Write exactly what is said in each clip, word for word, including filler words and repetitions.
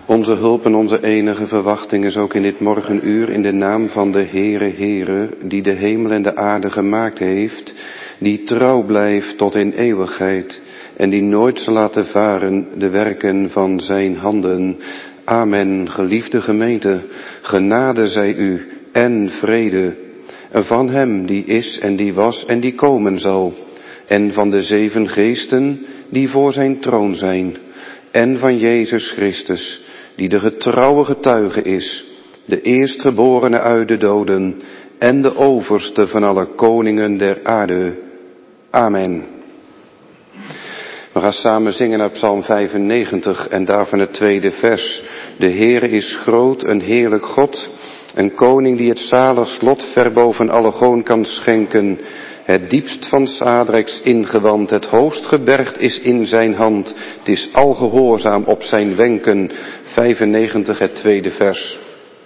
Onze hulp en onze enige verwachting is ook in dit morgenuur in de naam van de Heere Heere, die de hemel en de aarde gemaakt heeft, die trouw blijft tot in eeuwigheid en die nooit zal laten varen de werken van zijn handen. Amen. Geliefde gemeente, genade zij u en vrede van hem die is en die was en die komen zal, en van de zeven geesten die voor zijn troon zijn, en van Jezus Christus, die de getrouwe getuige is, de eerstgeborene uit de doden en de overste van alle koningen der aarde. Amen. We gaan samen zingen uit Psalm vijfennegentig en daarvan het tweede vers. De Heere is groot, een heerlijk God, een koning die het zalig slot ver boven alle goon kan schenken. Het diepst van Sadreks ingewand, het hoogst gebergd is in zijn hand. Het is al gehoorzaam op zijn wenken. vijfennegentig, het tweede vers.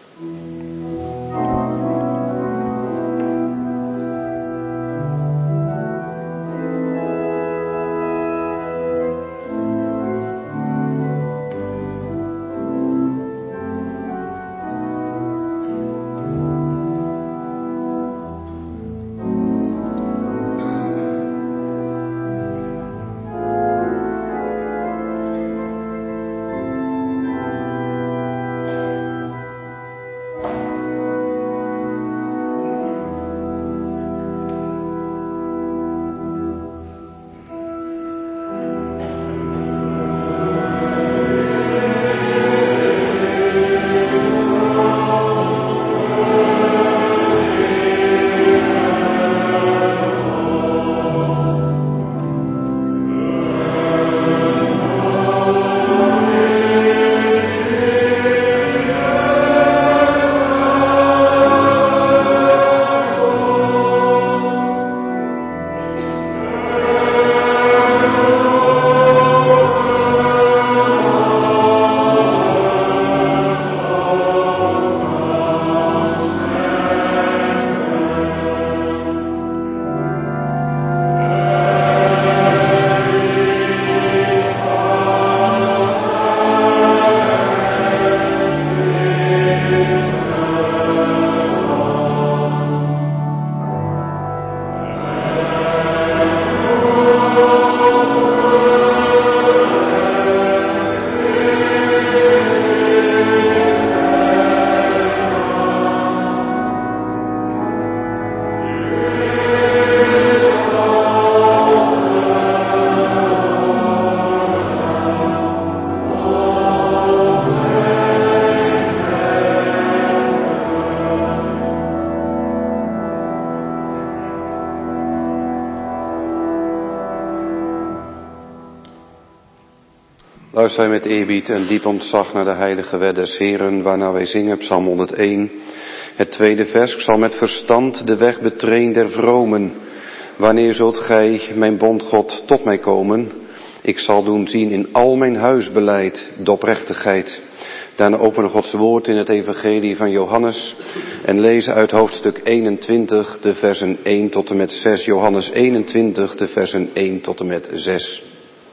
Luister met eerbied en diep ontzag naar de heilige wet des Heeren, waarna wij zingen Psalm honderdéén. Het tweede vers: ik zal met verstand de weg betreden der vromen. Wanneer zult gij, mijn bondgod, tot mij komen? Ik zal doen zien in al mijn huisbeleid de oprechtigheid. Daarna openen Gods woord in het evangelie van Johannes en lezen uit hoofdstuk eenentwintig de versen één tot en met zes. Johannes eenentwintig de versen één tot en met zes.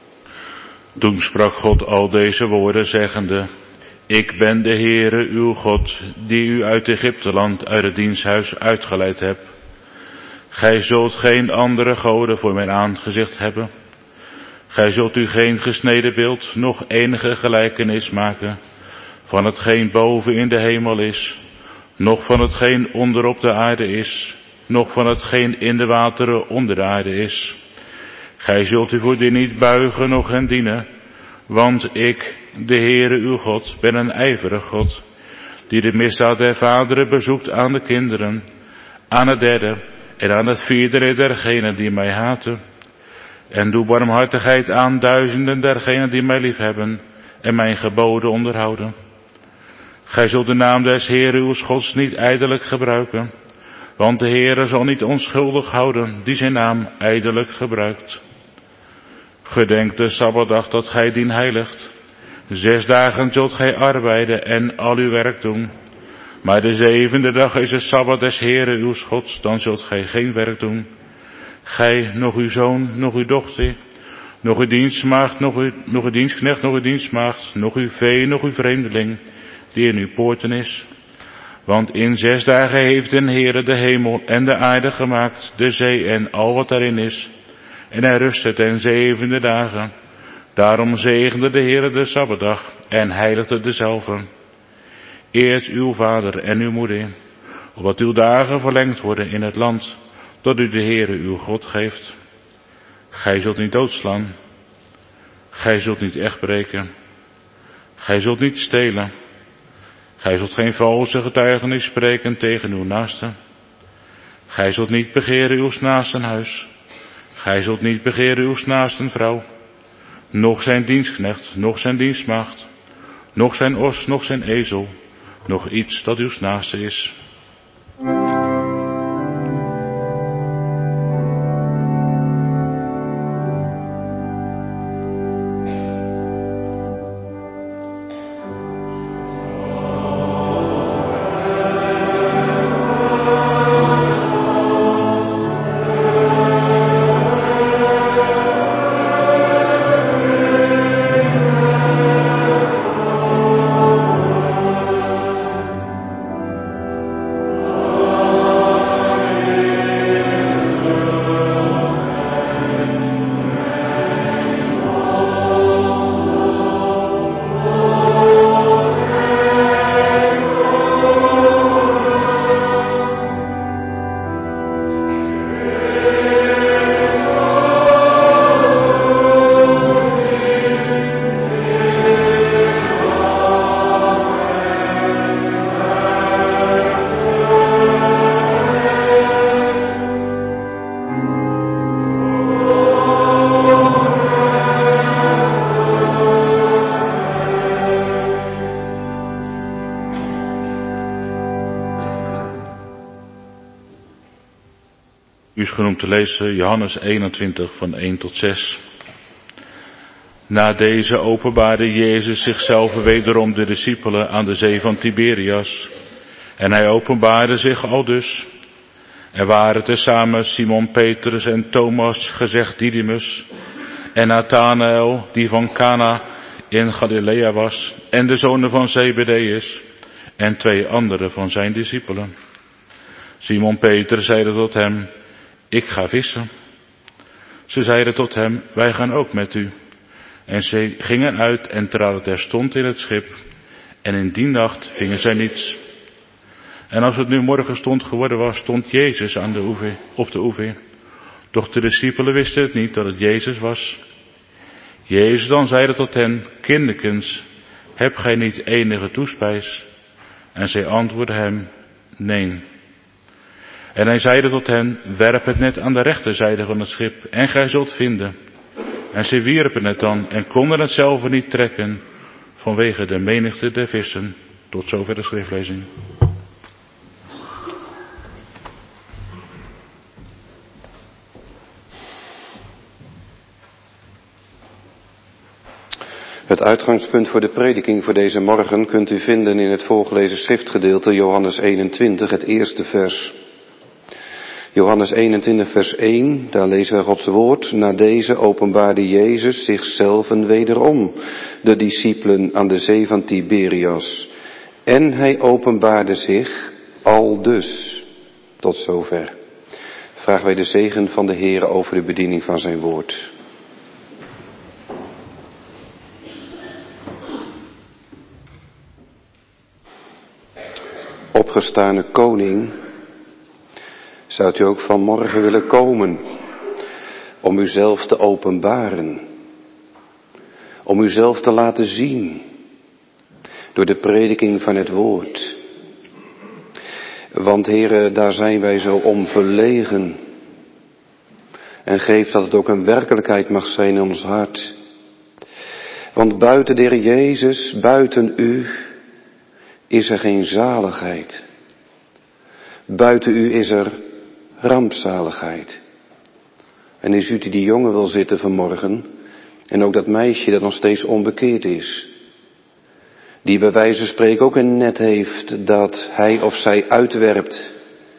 Toen sprak God al deze woorden zeggende: ik ben de Heere uw God, die u uit Egypteland, uit het diensthuis uitgeleid heb. Gij zult geen andere goden voor mijn aangezicht hebben. Gij zult u geen gesneden beeld, noch enige gelijkenis maken van hetgeen boven in de hemel is, noch van hetgeen onder op de aarde is, noch van hetgeen in de wateren onder de aarde is. Gij zult u voor die niet buigen, noch hen dienen, want ik, de Heere uw God, ben een ijverig God, die de misdaad der vaderen bezoekt aan de kinderen, aan het derde en aan het vierde dergenen die mij haten. En doe barmhartigheid aan duizenden dergenen die mij liefhebben en mijn geboden onderhouden. Gij zult de naam des Heeren uws Gods niet ijdelijk gebruiken, want de Heere zal niet onschuldig houden die zijn naam ijdelijk gebruikt. Gedenk de Sabbatdag dat gij dien heiligt. Zes dagen zult gij arbeiden en al uw werk doen. Maar de zevende dag is de Sabbat des Heeren uws Gods, dan zult gij geen werk doen. Gij, nog uw zoon, nog uw dochter, nog uw dienstmaagd, nog uw, nog uw dienstknecht, nog uw dienstmaagd, nog uw vee, nog uw vreemdeling, die in uw poorten is. Want in zes dagen heeft de Heere de hemel en de aarde gemaakt, de zee en al wat daarin is. En hij rustte ten zevende dagen. Daarom zegende de Heere de Sabbatdag en heiligde dezelve. Eert uw vader en uw moeder, opdat uw dagen verlengd worden in het land dat u de Heere uw God geeft. Gij zult niet doodslaan. Gij zult niet echt breken. Gij zult niet stelen. Gij zult geen valse getuigenis spreken tegen uw naaste. Gij zult niet begeren uw naasten huis. Gij zult niet begeren uw naasten vrouw. Noch zijn dienstknecht, noch zijn dienstmaagd. Noch zijn os, noch zijn ezel. Nog iets dat uw naaste is. U is genoemd te lezen Johannes eenentwintig van één tot zes. Na deze openbaarde Jezus zichzelf wederom de discipelen aan de zee van Tiberias. En hij openbaarde zich aldus. Er waren tezamen Simon Petrus en Thomas, gezegd Didymus, en Nathanael, die van Cana in Galilea was, en de zonen van Zebedeus, en twee andere van zijn discipelen. Simon Petrus zeide tot hem: ik ga vissen. Ze zeiden tot hem: wij gaan ook met u. En ze gingen uit en traden terstond in het schip. En in die nacht vingen zij niets. En als het nu morgenstond geworden was, stond Jezus aan de oever, op de oever. Doch de discipelen wisten het niet dat het Jezus was. Jezus dan zeide tot hen: kinderkens, hebt gij niet enige toespijs? En zij antwoordden hem: nee. En hij zeide tot hen: werp het net aan de rechterzijde van het schip, en gij zult vinden. En zij wierpen het dan, en konden het zelf niet trekken, vanwege de menigte der vissen. Tot zover de schriftlezing. Het uitgangspunt voor de prediking voor deze morgen kunt u vinden in het voorgelezen schriftgedeelte Johannes eenentwintig, het eerste vers. Johannes eenentwintig vers één, daar lezen wij Gods woord. Na deze openbaarde Jezus zichzelf wederom, de discipelen aan de zee van Tiberias. En hij openbaarde zich aldus. Tot zover. Vragen wij de zegen van de Heer over de bediening van zijn woord. Opgestane koning, zou u ook vanmorgen willen komen om uzelf te openbaren, om uzelf te laten zien door de prediking van het woord. Want Heere, daar zijn wij zo om verlegen. En geef dat het ook een werkelijkheid mag zijn in ons hart. Want buiten de Heer Jezus, buiten u, is er geen zaligheid. Buiten u is er rampzaligheid. En is u die die jongen wil zitten vanmorgen, en ook dat meisje dat nog steeds onbekeerd is, die bij wijze van spreken ook een net heeft dat hij of zij uitwerpt.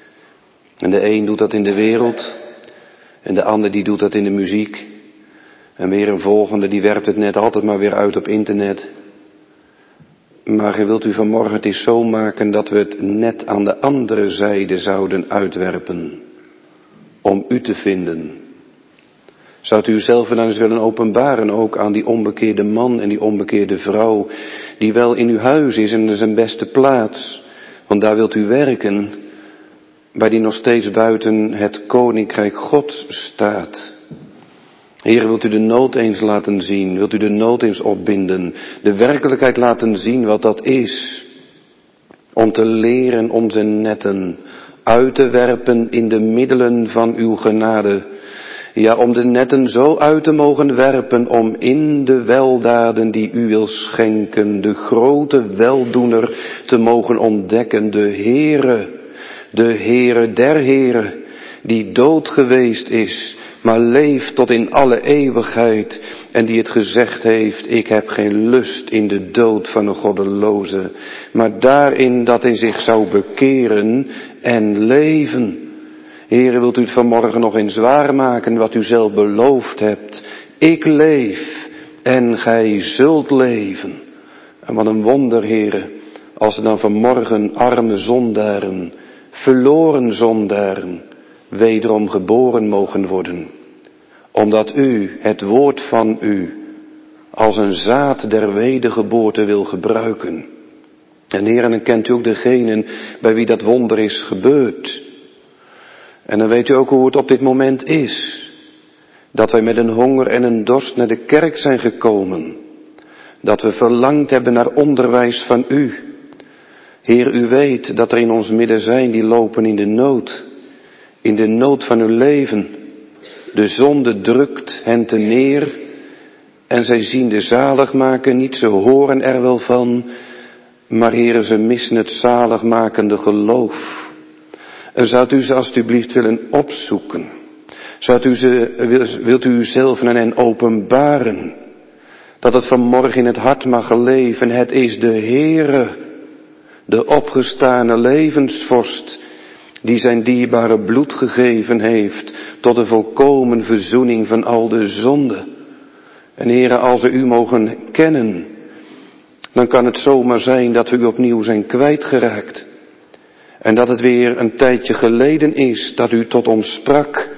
En de een doet dat in de wereld, en de ander die doet dat in de muziek, En weer een volgende, die werpt het net altijd maar weer uit op internet. Maar wilt u vanmorgen het eens zo maken dat we het net aan de andere zijde zouden uitwerpen. Om u te vinden. Zou u uzelf dan eens willen openbaren ook aan die onbekeerde man en die onbekeerde vrouw. Die wel in uw huis is en dat is een beste plaats. Want daar wilt u werken. Maar die nog steeds buiten het koninkrijk Gods staat. Heer, wilt u de nood eens laten zien? Wilt u de nood eens opbinden? De werkelijkheid laten zien wat dat is. Om te leren onze netten uit te werpen in de middelen van uw genade. Ja, om de netten zo uit te mogen werpen om in de weldaden die u wil schenken, de grote weldoener te mogen ontdekken. De Heere, de Heere der Heere, die dood geweest is, maar leeft tot in alle eeuwigheid. En die het gezegd heeft, ik heb geen lust in de dood van een goddeloze, maar daarin dat hij zich zou bekeren en leven. Heere, wilt u het vanmorgen nog eens waarmaken wat u zelf beloofd hebt. Ik leef en gij zult leven. En wat een wonder, Heere, als er dan vanmorgen arme zondaren, verloren zondaren, wederom geboren mogen worden. Omdat u het woord van u als een zaad der wedergeboorte wil gebruiken. En Heere, dan kent u ook degenen bij wie dat wonder is gebeurd. En dan weet u ook hoe het op dit moment is. Dat wij met een honger en een dorst naar de kerk zijn gekomen. Dat we verlangd hebben naar onderwijs van u. Heer, u weet dat er in ons midden zijn die lopen in de nood. In de nood van hun leven. De zonde drukt hen te neer. En zij zien de zaligmaker niet, ze horen er wel van. Maar Heer, ze missen het zaligmakende geloof. En zou u ze alstublieft willen opzoeken? Zou u ze, wilt u uzelf aan hen openbaren? Dat het vanmorgen in het hart mag leven. Het is de Heere, de opgestane levensvorst, die zijn dierbare bloed gegeven heeft tot de volkomen verzoening van al de zonden. En Heere, als we u mogen kennen, dan kan het zomaar zijn dat we u opnieuw zijn kwijtgeraakt. En dat het weer een tijdje geleden is dat u tot ons sprak.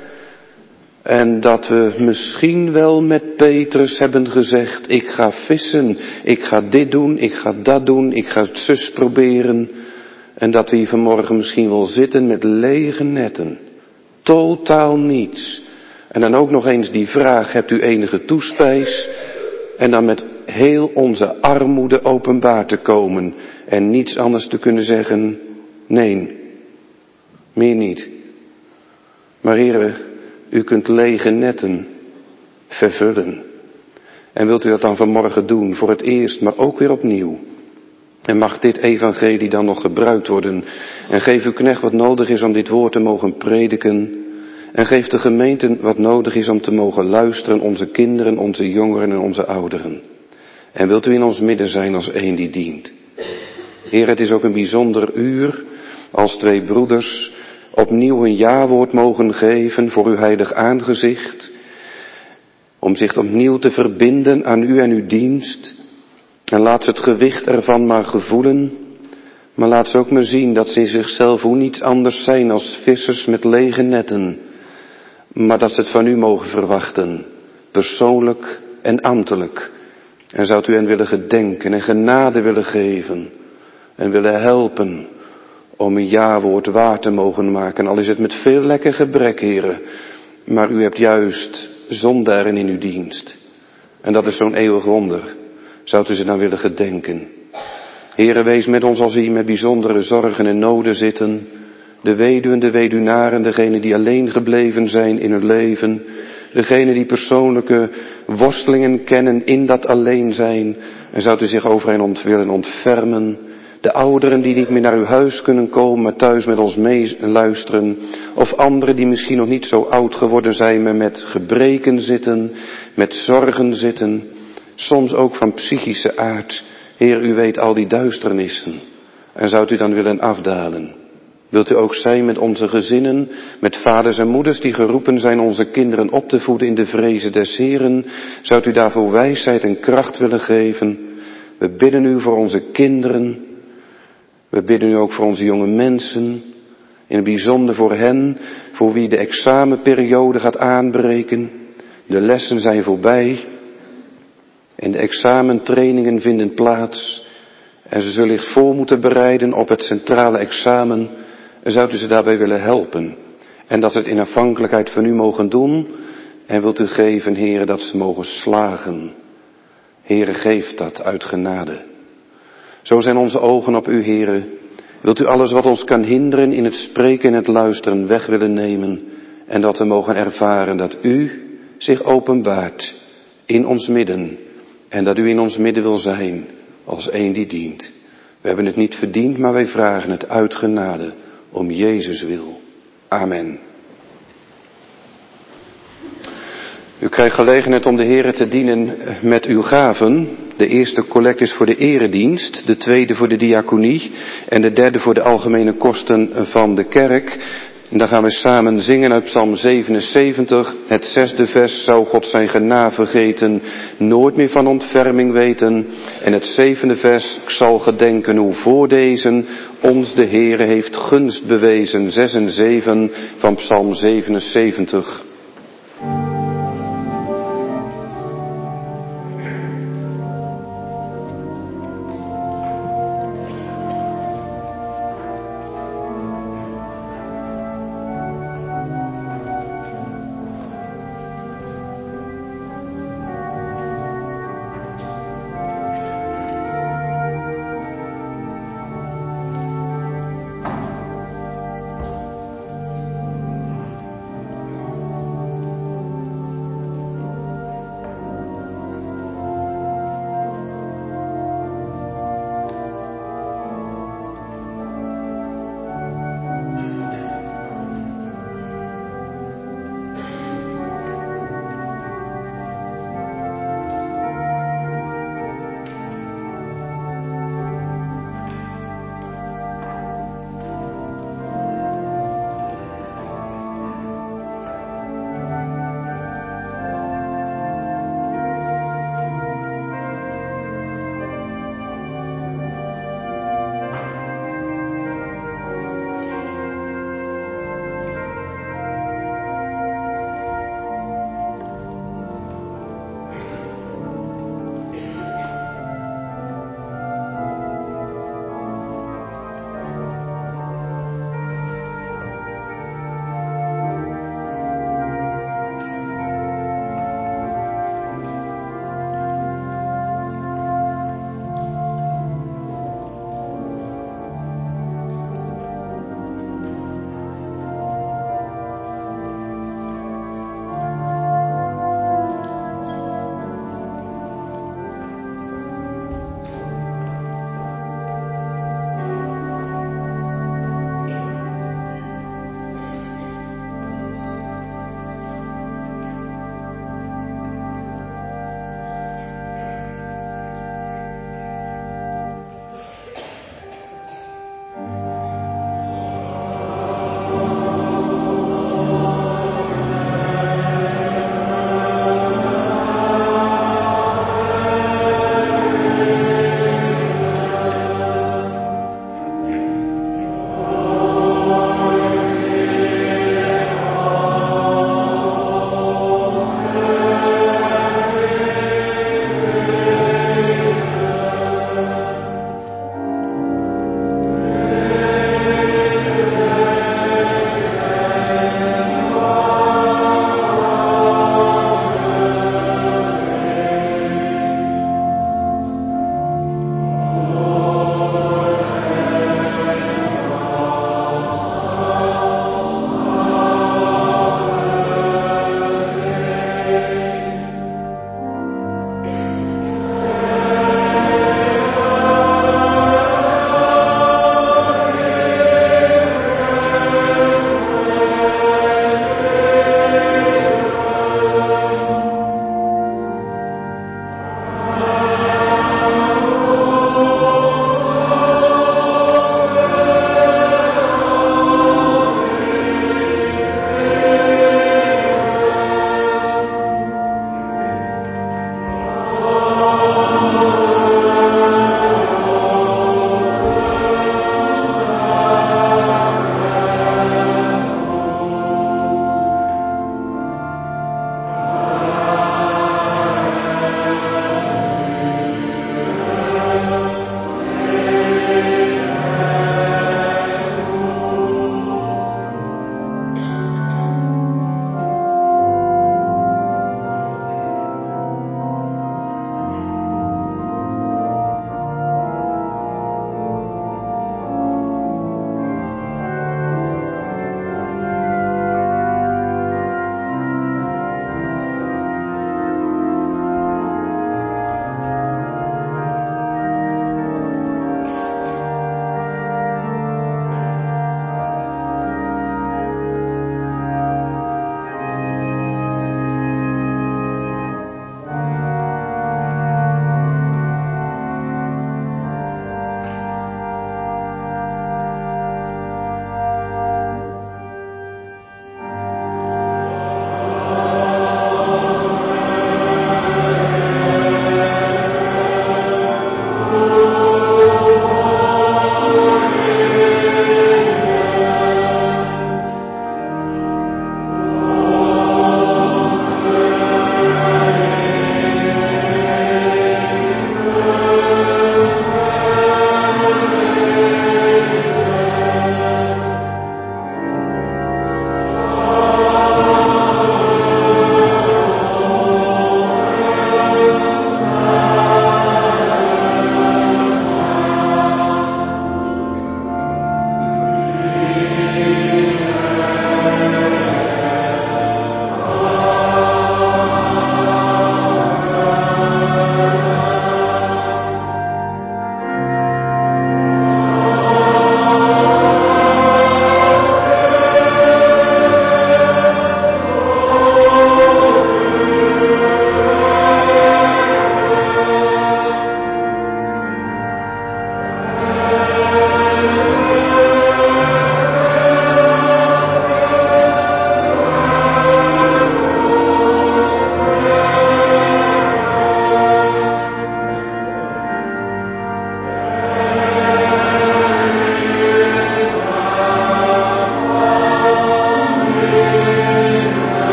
En dat we misschien wel met Petrus hebben gezegd, ik ga vissen, ik ga dit doen, ik ga dat doen, ik ga het zus proberen. En dat we hier vanmorgen misschien wel zitten met lege netten. Totaal niets. En dan ook nog eens die vraag, hebt u enige toespijs? En dan met heel onze armoede openbaar te komen. En niets anders te kunnen zeggen, nee, meer niet. Maar Heere, u kunt lege netten vervullen. En wilt u dat dan vanmorgen doen, voor het eerst, maar ook weer opnieuw. En mag dit evangelie dan nog gebruikt worden. En geef uw knecht wat nodig is om dit woord te mogen prediken. En geef de gemeente wat nodig is om te mogen luisteren, onze kinderen, onze jongeren en onze ouderen. En wilt u in ons midden zijn als een die dient. Heer, het is ook een bijzonder uur als twee broeders opnieuw een jawoord mogen geven voor uw heilig aangezicht. Om zich opnieuw te verbinden aan u en uw dienst. En laat ze het gewicht ervan maar gevoelen. Maar laat ze ook maar zien dat ze in zichzelf hoe niets anders zijn als vissers met lege netten. Maar dat ze het van u mogen verwachten. Persoonlijk en ambtelijk. En zou u hen willen gedenken en genade willen geven. En willen helpen om een jawoord waar te mogen maken. Al is het met veel lekker gebrek, heren. Maar u hebt juist zondaren in uw dienst. En dat is zo'n eeuwig wonder. Zou u ze dan willen gedenken. Heere, wees met ons als we hier met bijzondere zorgen en noden zitten. De weduwen, de weduwnaren, degenen die alleen gebleven zijn in hun leven. Degenen die persoonlijke worstelingen kennen in dat alleen zijn. En zou u zich over hen ont willen ontfermen. De ouderen die niet meer naar uw huis kunnen komen, maar thuis met ons meeluisteren. Of anderen die misschien nog niet zo oud geworden zijn, maar met gebreken zitten, met zorgen zitten. Soms ook van psychische aard. Heer, u weet al die duisternissen. En zou u dan willen afdalen. Wilt u ook zijn met onze gezinnen, met vaders en moeders die geroepen zijn onze kinderen op te voeden in de vrezen des Heren? Zoudt u daarvoor wijsheid en kracht willen geven? We bidden u voor onze kinderen. We bidden u ook voor onze jonge mensen. In het bijzonder voor hen, voor wie de examenperiode gaat aanbreken. De lessen zijn voorbij. En de examentrainingen vinden plaats. En ze zullen zich voor moeten bereiden op het centrale examen. Zou u ze daarbij willen helpen? En dat ze het in afhankelijkheid van u mogen doen. En wilt u geven, Heere, dat ze mogen slagen. Heere, geef dat uit genade. Zo zijn onze ogen op u, Heere. Wilt u alles wat ons kan hinderen in het spreken en het luisteren weg willen nemen. En dat we mogen ervaren dat u zich openbaart in ons midden. En dat u in ons midden wil zijn als een die dient. We hebben het niet verdiend, maar wij vragen het uit genade. Om Jezus wil. Amen. U krijgt gelegenheid om de Heere te dienen met uw gaven. De eerste collect is voor de eredienst, de tweede voor de diaconie en de derde voor de algemene kosten van de kerk. En dan gaan we samen zingen uit Psalm zevenenzeventig, het zesde vers, zou God zijn genade vergeten, nooit meer van ontferming weten. En het zevende vers, ik zal gedenken hoe voor deze ons de Heere heeft gunst bewezen. Zes en zeven van Psalm zevenenzeventig.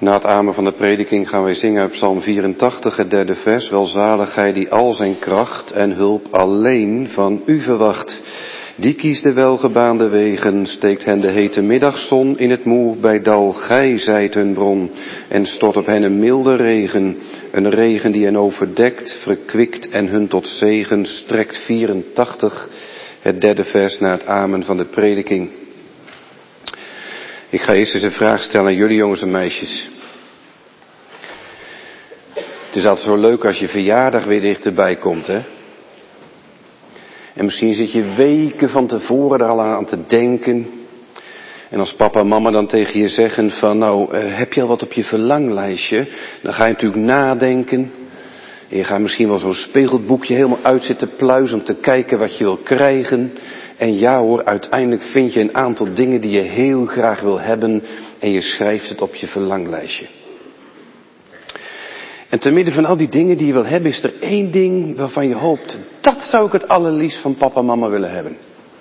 Na het amen van de prediking gaan wij zingen uit Psalm vierentachtig, het derde vers. Welzalig gij die al zijn kracht en hulp alleen van u verwacht. Die kiest de welgebaande wegen, steekt hen de hete middagzon in het moer bij dal. Gij zijt hun bron en stort op hen een milde regen. Een regen die hen overdekt, verkwikt en hun tot zegen strekt. vierentachtig, het derde vers na het amen van de prediking. Ik ga eerst eens een vraag stellen aan jullie jongens en meisjes. Het is altijd zo leuk als je verjaardag weer dichterbij komt, hè? En misschien zit je weken van tevoren er al aan te denken. En als papa en mama dan tegen je zeggen van, nou, uh, heb je al wat op je verlanglijstje? Dan ga je natuurlijk nadenken. En je gaat misschien wel zo'n speelgoedboekje helemaal uit zitten pluizen om te kijken wat je wil krijgen. En ja hoor, uiteindelijk vind je een aantal dingen die je heel graag wil hebben en je schrijft het op je verlanglijstje. En te midden van al die dingen die je wil hebben, is er één ding waarvan je hoopt, dat zou ik het allerliefst van papa en mama willen hebben.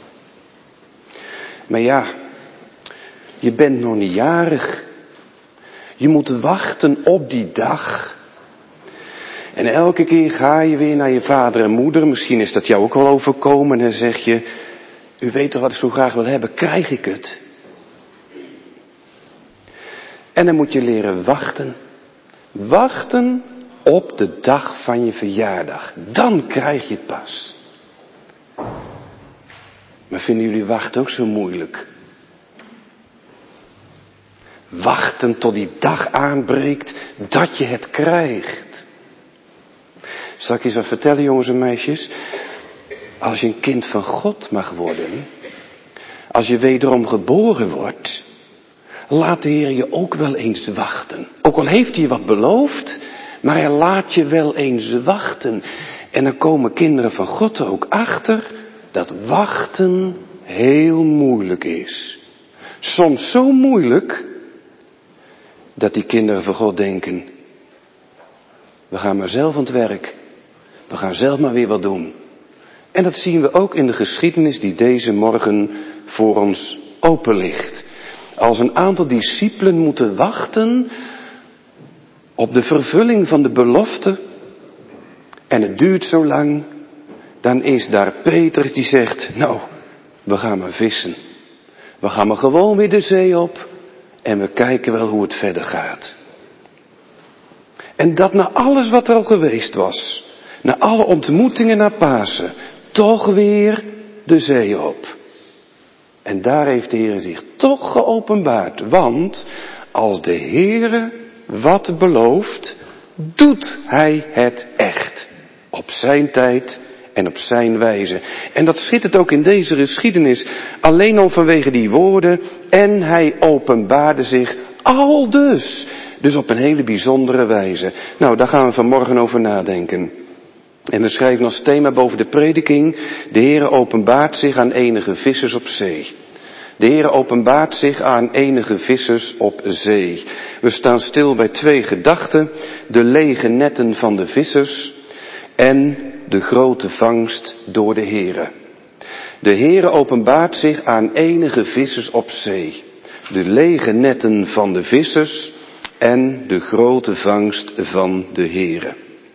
Maar ja, je bent nog niet jarig. Je moet wachten op die dag. En elke keer ga je weer naar je vader en moeder, misschien is dat jou ook wel overkomen, en dan zeg je, u weet toch wat ik zo graag wil hebben, krijg ik het? En dan moet je leren wachten. Wachten op de dag van je verjaardag. Dan krijg je het pas. Maar vinden jullie wachten ook zo moeilijk? Wachten tot die dag aanbreekt dat je het krijgt. Zal ik eens wat vertellen, jongens en meisjes? Als je een kind van God mag worden, als je wederom geboren wordt, laat de Heer je ook wel eens wachten. Ook al heeft hij je wat beloofd, maar hij laat je wel eens wachten. En dan komen kinderen van God er ook achter dat wachten heel moeilijk is. Soms zo moeilijk dat die kinderen van God denken, we gaan maar zelf aan het werk. We gaan zelf maar weer wat doen. En dat zien we ook in de geschiedenis die deze morgen voor ons open ligt. Als een aantal discipelen moeten wachten op de vervulling van de belofte en het duurt zo lang, dan is daar Petrus die zegt, nou, we gaan maar vissen. We gaan maar gewoon weer de zee op en we kijken wel hoe het verder gaat. En dat na alles wat er al geweest was, na alle ontmoetingen na Pasen, toch weer de zee op. En daar heeft de Heer zich toch geopenbaard. Want als de Heer wat belooft, doet hij het echt. Op zijn tijd en op zijn wijze. En dat schittert ook in deze geschiedenis. Alleen al vanwege die woorden. En hij openbaarde zich aldus. Dus op een hele bijzondere wijze. Nou, daar gaan we vanmorgen over nadenken. En we schrijven als thema boven de prediking, de Heere openbaart zich aan enige vissers op zee. De Heere openbaart zich aan enige vissers op zee. We staan stil bij twee gedachten, de lege netten van de vissers en de grote vangst door de Heere. De Heere openbaart zich aan enige vissers op zee. De lege netten van de vissers en de grote vangst van de Heere.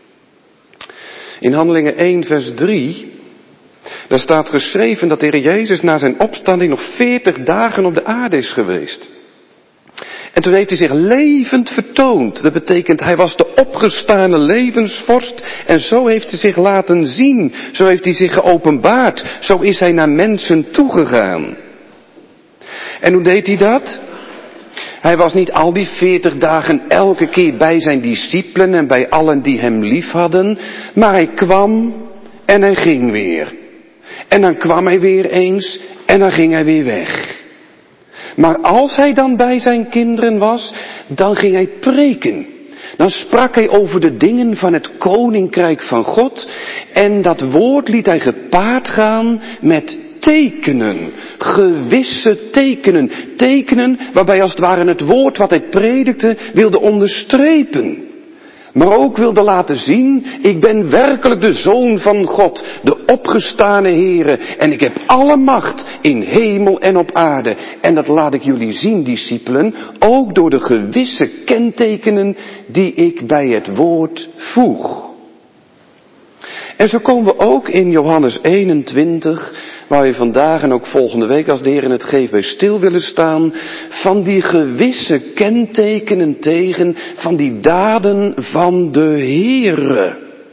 In Handelingen één vers drie, daar staat geschreven dat de Heer Jezus na zijn opstanding nog veertig dagen op de aarde is geweest. En toen heeft hij zich levend vertoond. Dat betekent, hij was de opgestane levensvorst en zo heeft hij zich laten zien. Zo heeft hij zich geopenbaard. Zo is hij naar mensen toegegaan. En hoe deed hij dat? Hij was niet al die veertig dagen elke keer bij zijn discipelen en bij allen die hem lief hadden. Maar hij kwam en hij ging weer. En dan kwam hij weer eens en dan ging hij weer weg. Maar als hij dan bij zijn kinderen was, dan ging hij preken. Dan sprak hij over de dingen van het koninkrijk van God. En dat woord liet hij gepaard gaan met tekenen. Gewisse tekenen. Tekenen waarbij als het ware het woord wat hij predikte wilde onderstrepen. Maar ook wilde laten zien, ik ben werkelijk de Zoon van God, de opgestane Heere. En ik heb alle macht in hemel en op aarde. En dat laat ik jullie zien, discipelen, ook door de gewisse kentekenen die ik bij het woord voeg. En zo komen we ook in Johannes eenentwintig, waar we vandaag en ook volgende week als de Heer het geeft bij stil willen staan, van die gewisse kentekenen tegen, van die daden van de Heere.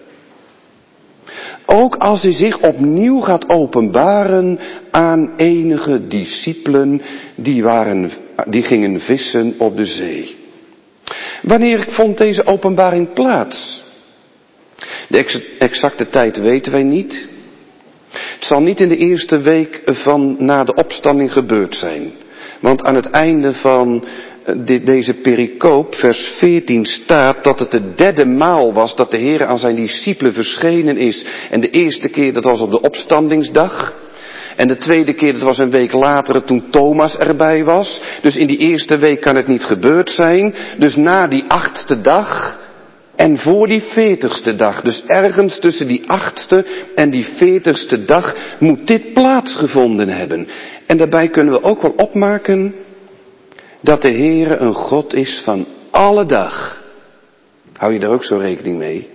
Ook als hij zich opnieuw gaat openbaren aan enige discipelen die, waren, die gingen vissen op de zee. Wanneer vond deze openbaring plaats? De exacte tijd weten wij niet. Het zal niet in de eerste week van na de opstanding gebeurd zijn. Want aan het einde van de, deze pericoop, vers veertien, staat dat het de derde maal was dat de Heer aan zijn discipelen verschenen is. En de eerste keer dat was op de opstandingsdag. En de tweede keer dat was een week later toen Thomas erbij was. Dus in die eerste week kan het niet gebeurd zijn. Dus na die achtste dag en voor die veertigste dag, dus ergens tussen die achtste en die veertigste dag, moet dit plaatsgevonden hebben. En daarbij kunnen we ook wel opmaken dat de Heere een God is van alle dag. Hou je daar ook zo rekening mee?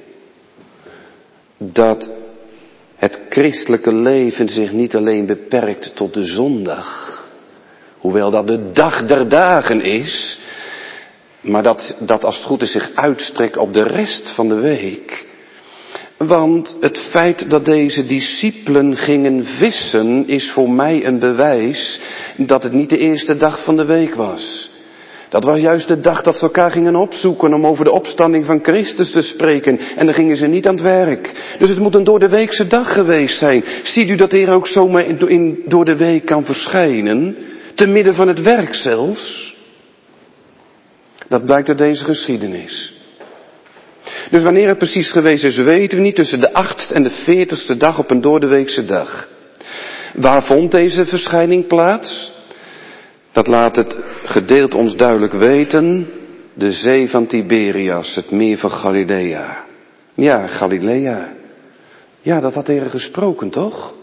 Dat het christelijke leven zich niet alleen beperkt tot de zondag, hoewel dat de dag der dagen is, maar dat, dat als het goed is zich uitstrekt op de rest van de week. Want het feit dat deze discipelen gingen vissen is voor mij een bewijs dat het niet de eerste dag van de week was. Dat was juist de dag dat ze elkaar gingen opzoeken om over de opstanding van Christus te spreken. En dan gingen ze niet aan het werk. Dus het moet een door de weekse dag geweest zijn. Ziet u dat de Heer ook zomaar in, in, door de week kan verschijnen? Te midden van het werk zelfs? Dat blijkt uit deze geschiedenis. Dus wanneer het precies geweest is, weten we niet. Tussen de achtste en de veertigste dag op een doordeweekse dag. Waar vond deze verschijning plaats? Dat laat het gedeelte ons duidelijk weten. De zee van Tiberias, het meer van Galilea. Ja, Galilea. Ja, dat had de Heer gesproken, toch?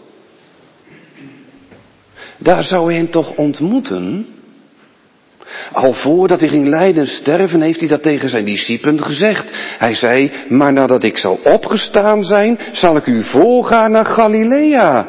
Daar zou hij hen toch ontmoeten? Al voordat hij ging lijden en sterven, heeft hij dat tegen zijn discipelen gezegd. Hij zei, maar nadat ik zal opgestaan zijn, zal ik u voorgaan naar Galilea.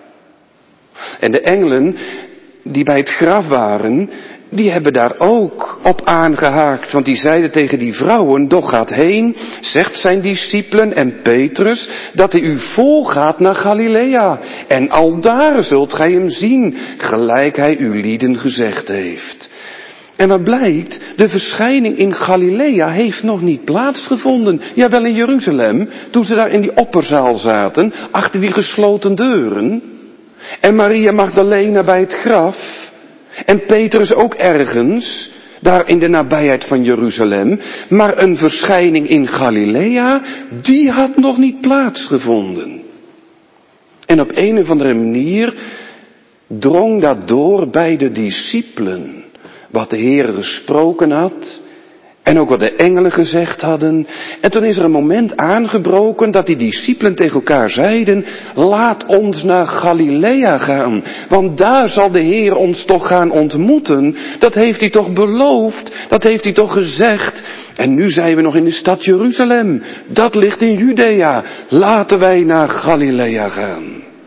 En de engelen die bij het graf waren, die hebben daar ook op aangehaakt. Want die zeiden tegen die vrouwen, doch gaat heen, zegt zijn discipelen en Petrus, dat hij u voorgaat naar Galilea. En aldaar zult gij hem zien, gelijk hij uw lieden gezegd heeft. En wat blijkt, de verschijning in Galilea heeft nog niet plaatsgevonden. Jawel in Jeruzalem, toen ze daar in die opperzaal zaten, achter die gesloten deuren. En Maria Magdalena bij het graf. En Petrus ook ergens, daar in de nabijheid van Jeruzalem. Maar een verschijning in Galilea, die had nog niet plaatsgevonden. En op een of andere manier drong dat door bij de discipelen. Wat de Heer gesproken had. En ook wat de engelen gezegd hadden. En toen is er een moment aangebroken dat die discipelen tegen elkaar zeiden, laat ons naar Galilea gaan. Want daar zal de Heer ons toch gaan ontmoeten. Dat heeft hij toch beloofd. Dat heeft hij toch gezegd. En nu zijn we nog in de stad Jeruzalem. Dat ligt in Judea. Laten wij naar Galilea gaan.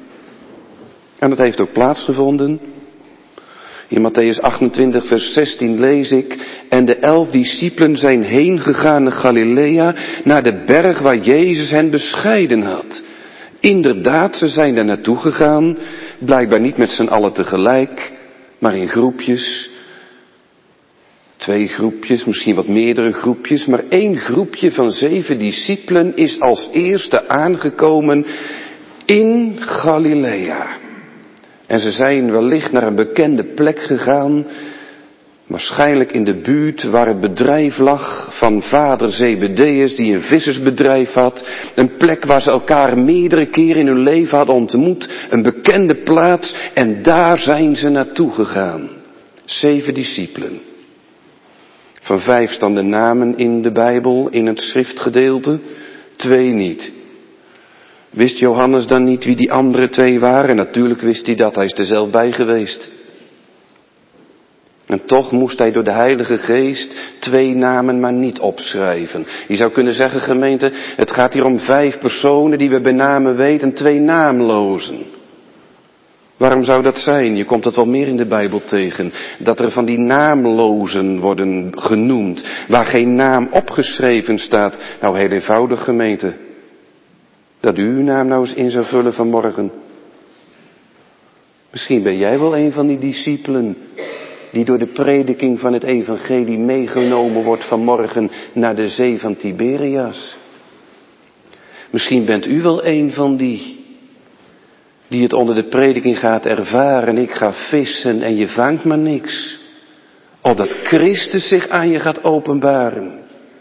En dat heeft ook plaatsgevonden. In Matthäus achtentwintig vers zestien lees ik, en de elf discipelen zijn heen gegaan naar Galilea, naar de berg waar Jezus hen bescheiden had. Inderdaad, ze zijn daar naartoe gegaan, blijkbaar niet met z'n allen tegelijk, maar in groepjes. Twee groepjes, misschien wat meerdere groepjes, maar één groepje van zeven discipelen is als eerste aangekomen in Galilea. En ze zijn wellicht naar een bekende plek gegaan, waarschijnlijk in de buurt waar het bedrijf lag van vader Zebedeus, die een vissersbedrijf had. Een plek waar ze elkaar meerdere keren in hun leven hadden ontmoet, een bekende plaats, en daar zijn ze naartoe gegaan. Zeven discipelen. Van vijf staan de namen in de Bijbel, in het schriftgedeelte, twee niet. Wist Johannes dan niet wie die andere twee waren? Natuurlijk wist hij dat, hij is er zelf bij geweest. En toch moest hij door de Heilige Geest twee namen maar niet opschrijven. Je zou kunnen zeggen, gemeente, het gaat hier om vijf personen die we bij namen weten, twee naamlozen. Waarom zou dat zijn? Je komt het wel meer in de Bijbel tegen. Dat er van die naamlozen worden genoemd, waar geen naam opgeschreven staat. Nou, heel eenvoudig, gemeente. Dat u uw naam nou eens in zou vullen vanmorgen. Misschien ben jij wel een van die discipelen die door de prediking van het evangelie meegenomen wordt vanmorgen naar de zee van Tiberias. Misschien bent u wel een van die die het onder de prediking gaat ervaren. Ik ga vissen en je vangt maar niks. Opdat Christus zich aan je gaat openbaren.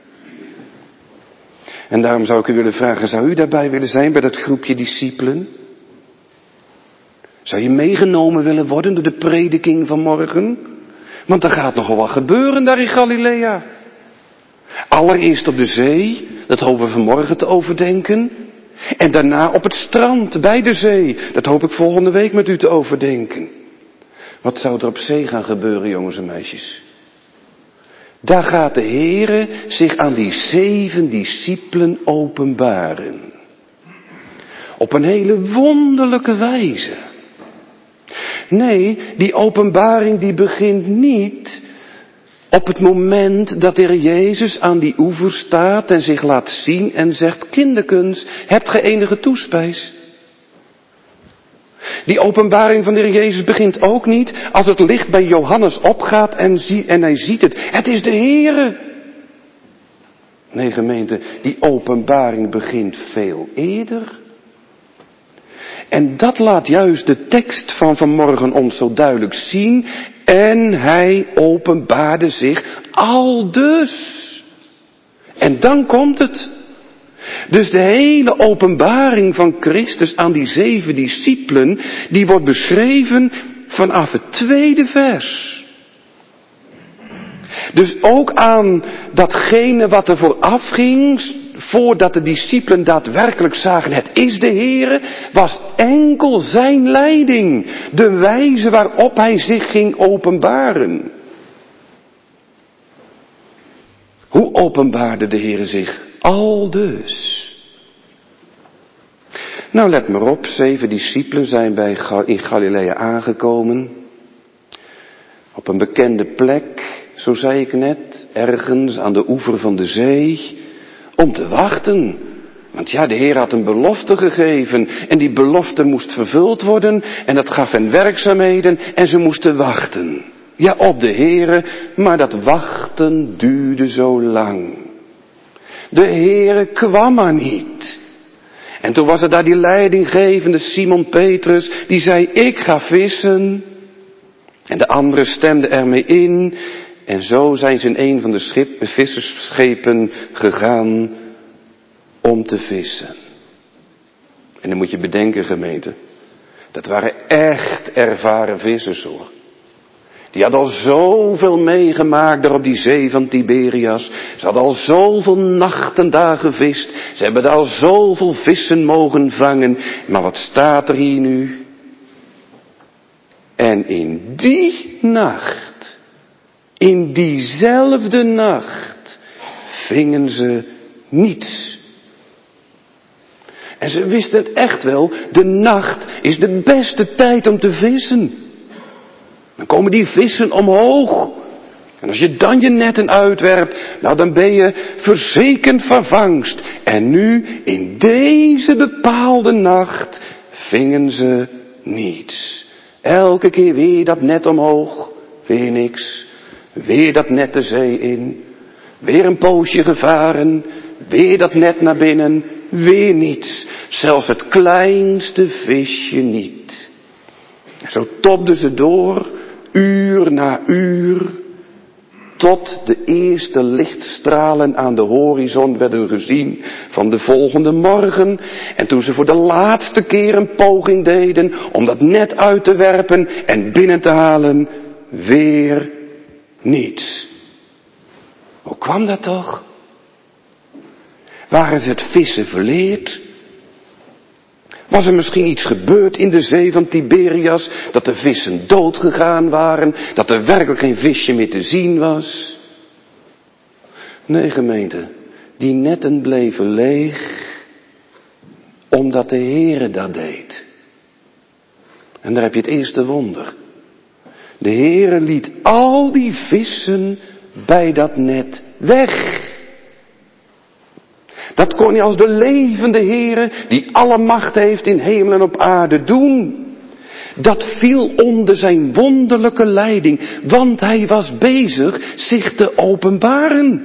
En daarom zou ik u willen vragen, zou u daarbij willen zijn bij dat groepje discipelen? Zou je meegenomen willen worden door de prediking van morgen? Want er gaat nogal wat gebeuren daar in Galilea. Allereerst op de zee, dat hopen we vanmorgen te overdenken. En daarna op het strand, bij de zee. Dat hoop ik volgende week met u te overdenken. Wat zou er op zee gaan gebeuren, jongens en meisjes? Daar gaat de Heere zich aan die zeven discipelen openbaren. Op een hele wonderlijke wijze. Nee, die openbaring die begint niet op het moment dat de Heer Jezus aan die oever staat en zich laat zien en zegt, kinderkens, hebt ge enige toespijs? Die openbaring van de Heer Jezus begint ook niet als het licht bij Johannes opgaat en, zie, en hij ziet het. Het is de Heere. Nee, gemeente, die openbaring begint veel eerder. En dat laat juist de tekst van vanmorgen ons zo duidelijk zien. En hij openbaarde zich aldus. En dan komt het. Dus de hele openbaring van Christus aan die zeven discipelen, die wordt beschreven vanaf het tweede vers. Dus ook aan datgene wat er vooraf ging, voordat de discipelen daadwerkelijk zagen, het is de Heere, was enkel zijn leiding, de wijze waarop hij zich ging openbaren. Hoe openbaarde de Heere zich? Aldus. Nou, let maar op, zeven discipelen zijn bij, in Galilea aangekomen. Op een bekende plek, zo zei ik net, ergens aan de oever van de zee, om te wachten. Want ja, de Heer had een belofte gegeven en die belofte moest vervuld worden en dat gaf hen werkzaamheden en ze moesten wachten. Ja, op de Heere, maar dat wachten duurde zo lang. De Heere kwam maar niet. En toen was er daar die leidinggevende Simon Petrus, die zei, ik ga vissen. En de anderen stemden ermee in. En zo zijn ze in een van de schip, vissersschepen gegaan om te vissen. En dan moet je bedenken, gemeente, dat waren echt ervaren vissers hoor. Die hadden al zoveel meegemaakt daar op die zee van Tiberias. Ze hadden al zoveel nachten daar gevist. Ze hebben daar al zoveel vissen mogen vangen. Maar wat staat er hier nu? En in die nacht, in diezelfde nacht, vingen ze niets. En ze wisten het echt wel, de nacht is de beste tijd om te vissen. Dan komen die vissen omhoog. En als je dan je netten uitwerpt, nou dan ben je verzekerd van vangst. En nu, in deze bepaalde nacht, vingen ze niets. Elke keer weer dat net omhoog, weer niks. Weer dat net de zee in. Weer een poosje gevaren, weer dat net naar binnen, weer niets. Zelfs het kleinste visje niet. Zo tobden ze door, uur na uur, tot de eerste lichtstralen aan de horizon werden gezien van de volgende morgen. En toen ze voor de laatste keer een poging deden om dat net uit te werpen en binnen te halen, weer niets. Hoe kwam dat toch? Waren ze het vissen verleerd? Was er misschien iets gebeurd in de zee van Tiberias, dat de vissen dood gegaan waren, dat er werkelijk geen visje meer te zien was? Nee, gemeente, die netten bleven leeg, omdat de Heere dat deed. En daar heb je het eerste wonder. De Heere liet al die vissen bij dat net weg. Dat kon hij als de levende Heere, die alle macht heeft in hemel en op aarde, doen. Dat viel onder zijn wonderlijke leiding, want hij was bezig zich te openbaren.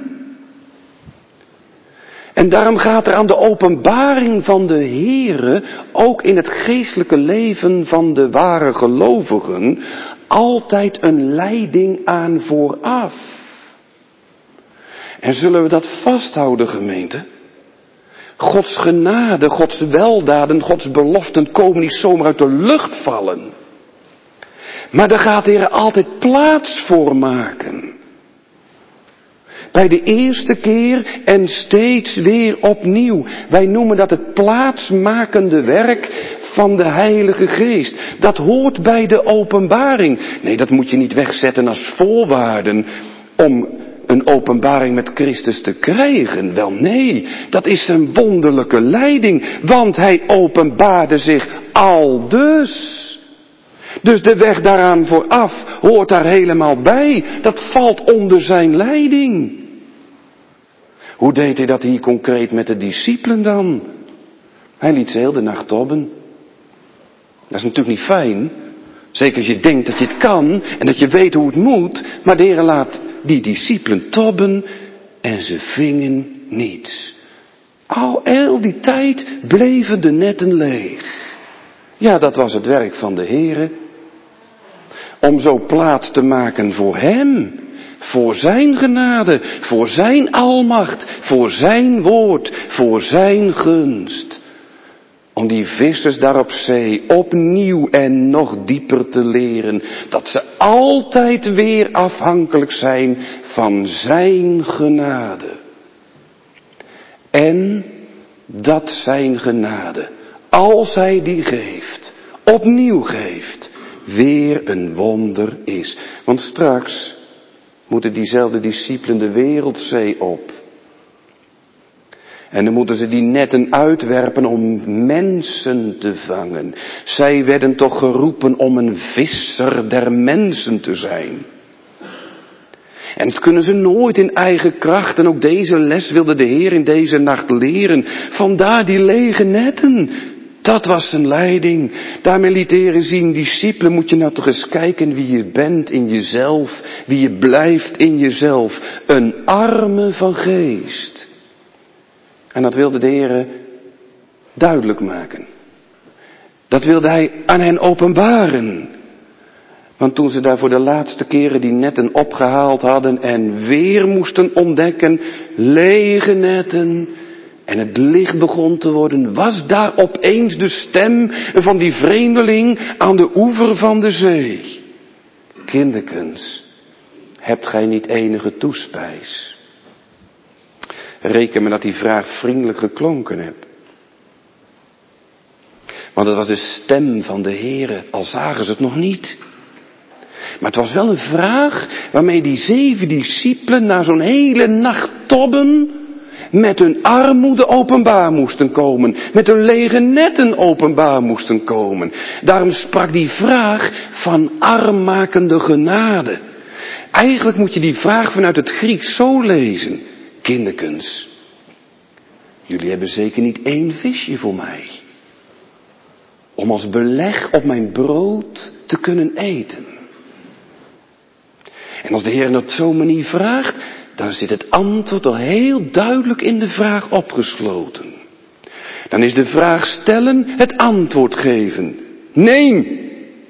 En daarom gaat er aan de openbaring van de Heere, ook in het geestelijke leven van de ware gelovigen, altijd een leiding aan vooraf. En zullen we dat vasthouden, gemeente? Gods genade, Gods weldaden, Gods beloften komen niet zomaar uit de lucht vallen. Maar daar gaat de Heer altijd plaats voor maken. Bij de eerste keer en steeds weer opnieuw. Wij noemen dat het plaatsmakende werk van de Heilige Geest. Dat hoort bij de openbaring. Nee, dat moet je niet wegzetten als voorwaarden om een openbaring met Christus te krijgen. Wel nee, dat is zijn wonderlijke leiding, want hij openbaarde zich aldus. Dus de weg daaraan vooraf hoort daar helemaal bij. Dat valt onder zijn leiding. Hoe deed hij dat hier concreet met de discipelen dan? Hij liet ze heel de nacht tobben. Dat is natuurlijk niet fijn. Zeker als je denkt dat je het kan en dat je weet hoe het moet. Maar de Heer laat die discipelen tobben en ze vingen niets. Al heel die tijd bleven de netten leeg. Ja, dat was het werk van de Heere. Om zo plaats te maken voor hem. Voor zijn genade. Voor zijn almacht. Voor zijn woord. Voor zijn gunst. Om die vissers daar op zee opnieuw en nog dieper te leren. Dat ze altijd weer afhankelijk zijn van zijn genade. En dat zijn genade, als hij die geeft, opnieuw geeft, weer een wonder is. Want straks moeten diezelfde discipelen de wereldzee op. En dan moeten ze die netten uitwerpen om mensen te vangen. Zij werden toch geroepen om een visser der mensen te zijn. En dat kunnen ze nooit in eigen kracht. En ook deze les wilde de Heer in deze nacht leren. Vandaar die lege netten. Dat was zijn leiding. Daarmee liet de Heer zien, discipelen, moet je nou toch eens kijken wie je bent in jezelf. Wie je blijft in jezelf. Een arme van geest. En dat wilde de Heer duidelijk maken. Dat wilde hij aan hen openbaren. Want toen ze daar voor de laatste keren die netten opgehaald hadden en weer moesten ontdekken, lege netten, en het licht begon te worden, was daar opeens de stem van die vreemdeling aan de oever van de zee. Kinderkens, hebt gij niet enige toespijs? Reken me dat die vraag vriendelijk geklonken heeft. Want het was de stem van de Heere, al zagen ze het nog niet. Maar het was wel een vraag waarmee die zeven discipelen na zo'n hele nacht tobben met hun armoede openbaar moesten komen. Met hun lege netten openbaar moesten komen. Daarom sprak die vraag van armmakende genade. Eigenlijk moet je die vraag vanuit het Grieks zo lezen. Kinderkens, jullie hebben zeker niet één visje voor mij. Om als beleg op mijn brood te kunnen eten. En als de Heer op zo'n manier vraagt, dan zit het antwoord al heel duidelijk in de vraag opgesloten. Dan is de vraag stellen het antwoord geven. Nee.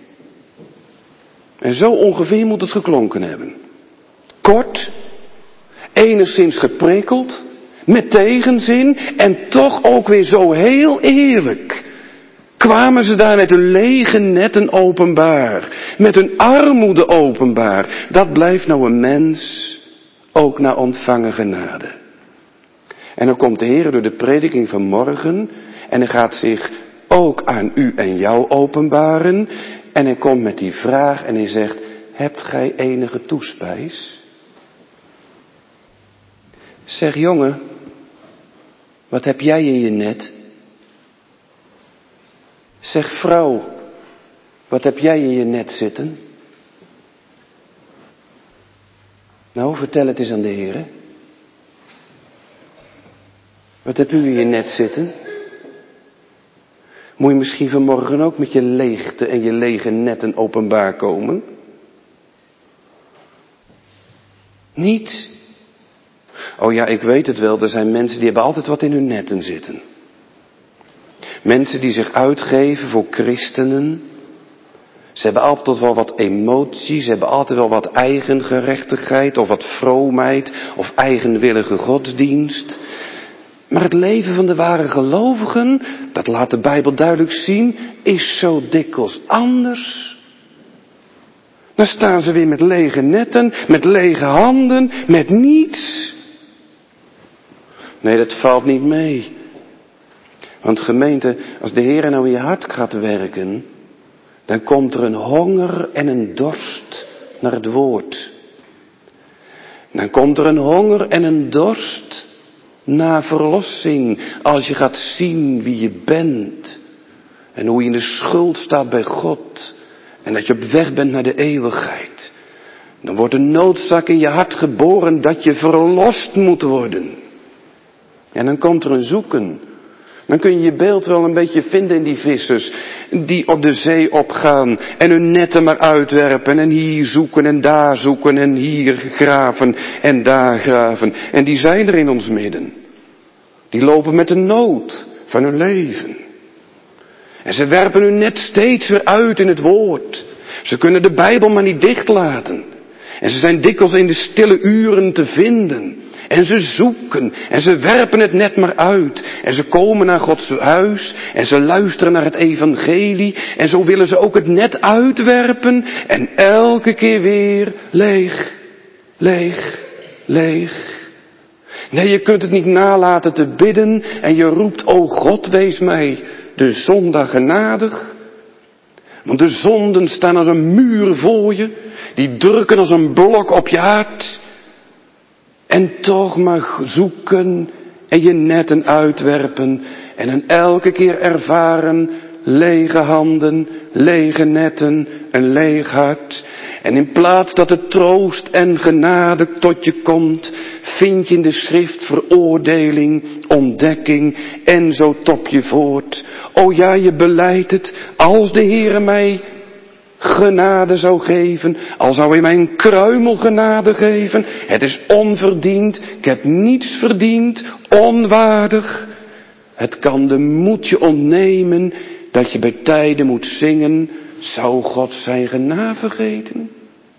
En zo ongeveer moet het geklonken hebben. Kort, enigszins geprikkeld, met tegenzin en toch ook weer zo heel eerlijk. Kwamen ze daar met hun lege netten openbaar. Met hun armoede openbaar. Dat blijft nou een mens ook naar ontvangen genade. En dan komt de Heer door de prediking van morgen en hij gaat zich ook aan u en jou openbaren. En hij komt met die vraag en hij zegt, hebt gij enige toespijs? Zeg jongen, wat heb jij in je net? Zeg vrouw, wat heb jij in je net zitten? Nou, vertel het eens aan de Heer. Wat heb u in je net zitten? Moet je misschien vanmorgen ook met je leegte en je lege netten openbaar komen? Niet? Oh ja, ik weet het wel, er zijn mensen die hebben altijd wat in hun netten zitten. Mensen die zich uitgeven voor christenen. Ze hebben altijd wel wat emotie, ze hebben altijd wel wat eigengerechtigheid of wat vroomheid of eigenwillige godsdienst. Maar het leven van de ware gelovigen, dat laat de Bijbel duidelijk zien, is zo dikwijls anders. Dan staan ze weer met lege netten, met lege handen, met niets. Nee, dat valt niet mee. Want gemeente, als de Heer nou in je hart gaat werken, dan komt er een honger en een dorst naar het woord. Dan komt er een honger en een dorst naar verlossing. Als je gaat zien wie je bent. En hoe je in de schuld staat bij God. En dat je op weg bent naar de eeuwigheid. Dan wordt een noodzaak in je hart geboren dat je verlost moet worden. En dan komt er een zoeken. Dan kun je je beeld wel een beetje vinden in die vissers. Die op de zee opgaan. En hun netten maar uitwerpen. En hier zoeken en daar zoeken. En hier graven en daar graven. En die zijn er in ons midden. Die lopen met de nood van hun leven. En ze werpen hun net steeds weer uit in het woord. Ze kunnen de Bijbel maar niet dichtlaten. En ze zijn dikwijls in de stille uren te vinden. En ze zoeken en ze werpen het net maar uit. En ze komen naar Gods huis en ze luisteren naar het evangelie. En zo willen ze ook het net uitwerpen. En elke keer weer leeg, leeg, leeg. Nee, je kunt het niet nalaten te bidden. En je roept, o God, wees mij de zondag genadig. Want de zonden staan als een muur voor je. Die drukken als een blok op je hart. En toch maar zoeken en je netten uitwerpen. En dan elke keer ervaren lege handen, lege netten, een leeg hart. En in plaats dat er troost en genade tot je komt, vind je in de schrift veroordeling, ontdekking en zo top je voort. O ja, je belijdt het, als de Heere mij genade zou geven, al zou hij mij een kruimel genade geven. Het is onverdiend, ik heb niets verdiend, onwaardig. Het kan de moed je ontnemen, dat je bij tijden moet zingen, zou God zijn genade vergeten?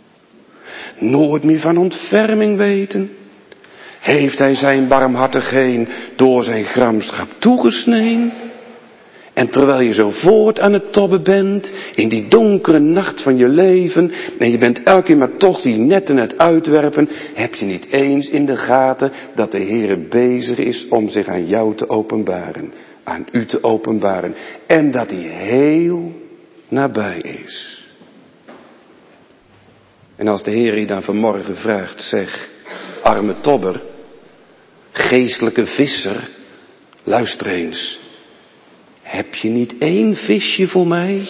Nooit meer van ontferming weten? Heeft hij zijn barmhartigheid door zijn gramschap toegesneden? En terwijl je zo voort aan het tobben bent, in die donkere nacht van je leven, en je bent elke keer maar toch die netten het uitwerpen, heb je niet eens in de gaten dat de Heere bezig is om zich aan jou te openbaren, aan u te openbaren, en dat hij heel nabij is. En als de Heer je dan vanmorgen vraagt, zeg, arme tobber, geestelijke visser, luister eens. Heb je niet één visje voor mij?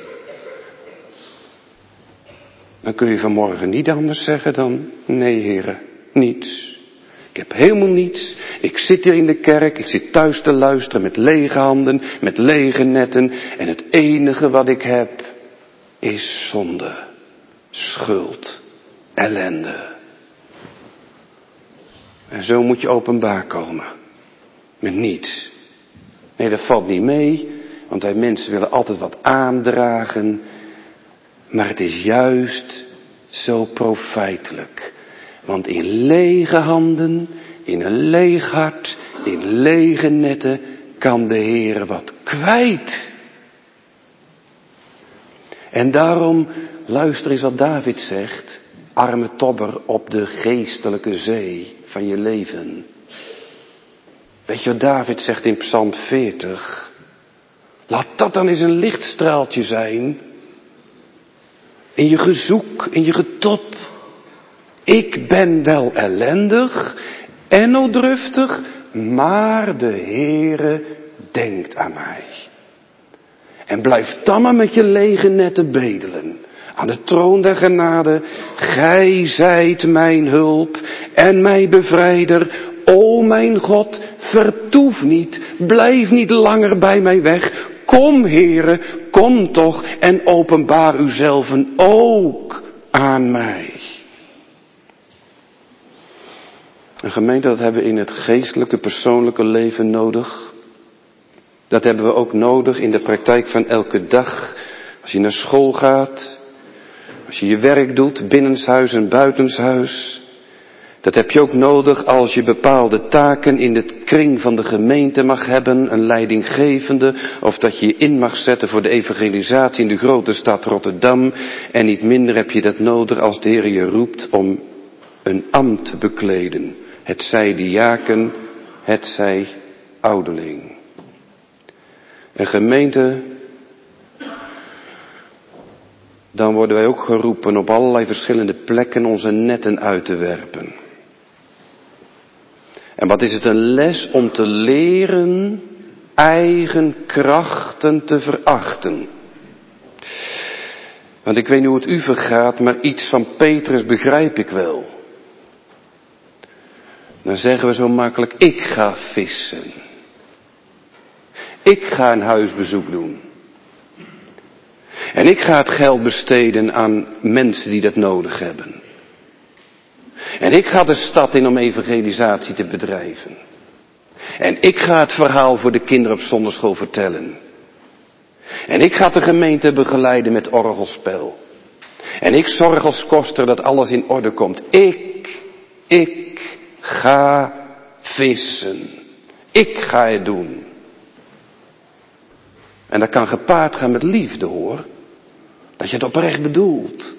Dan kun je vanmorgen niet anders zeggen dan, nee Heere, niets. Ik heb helemaal niets. Ik zit hier in de kerk, ik zit thuis te luisteren met lege handen, met lege netten. En het enige wat ik heb is zonde, schuld, ellende. En zo moet je openbaar komen. Met niets. Nee, dat valt niet mee, want wij mensen willen altijd wat aandragen. Maar het is juist zo profijtelijk. Want in lege handen, in een leeg hart, in lege netten kan de Heer wat kwijt. En daarom, luister eens wat David zegt. arme tobber op de geestelijke zee van je leven. Weet je wat David zegt in Psalm veertig? Laat dat dan eens een lichtstraaltje zijn. In je gezoek, in je getop. Ik ben wel ellendig en noodruftig, maar de Heere denkt aan mij. En blijf dan maar met je lege netten bedelen. Aan de troon der genade, gij zijt mijn hulp en mijn bevrijder. O mijn God, vertoef niet, blijf niet langer bij mij weg. Kom, Heere, kom toch en openbaar uzelven ook aan mij. Een gemeente, dat hebben we in het geestelijke, persoonlijke leven nodig. Dat hebben we ook nodig in de praktijk van elke dag. Als je naar school gaat, als je je werk doet, binnenshuis en buitenshuis. Dat heb je ook nodig als je bepaalde taken in de kring van de gemeente mag hebben, een leidinggevende, of dat je je in mag zetten voor de evangelisatie in de grote stad Rotterdam. En niet minder heb je dat nodig als de Heer je roept om een ambt te bekleden. Het zij diaken, het zij ouderling. Een gemeente, dan worden wij ook geroepen op allerlei verschillende plekken onze netten uit te werpen. En wat is het een les om te leren eigen krachten te verachten. Want ik weet niet hoe het u vergaat, maar iets van Petrus begrijp ik wel. Dan zeggen we zo makkelijk, ik ga vissen. Ik ga een huisbezoek doen. En ik ga het geld besteden aan mensen die dat nodig hebben. En ik ga de stad in om evangelisatie te bedrijven. En ik ga het verhaal voor de kinderen op zondagschool vertellen. En ik ga de gemeente begeleiden met orgelspel. En ik zorg als koster dat alles in orde komt. Ik, ik ga vissen. Ik ga het doen. En dat kan gepaard gaan met liefde, hoor. Dat je het oprecht bedoelt.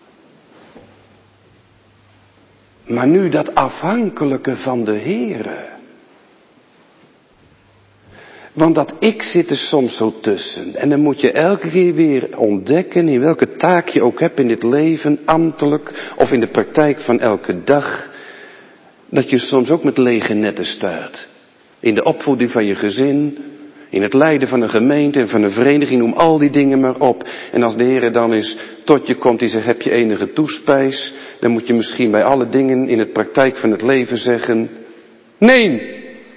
Maar nu dat afhankelijke van de Heere. Want dat ik zit er soms zo tussen. En dan moet je elke keer weer ontdekken in welke taak je ook hebt in dit leven, ambtelijk of in de praktijk van elke dag. Dat je soms ook met lege netten staat. In de opvoeding van je gezin, in het leiden van een gemeente en van een vereniging, noem al die dingen maar op. En als de Heer dan eens tot je komt, die zegt, heb je enige toespijs? Dan moet je misschien bij alle dingen in het praktijk van het leven zeggen, nee.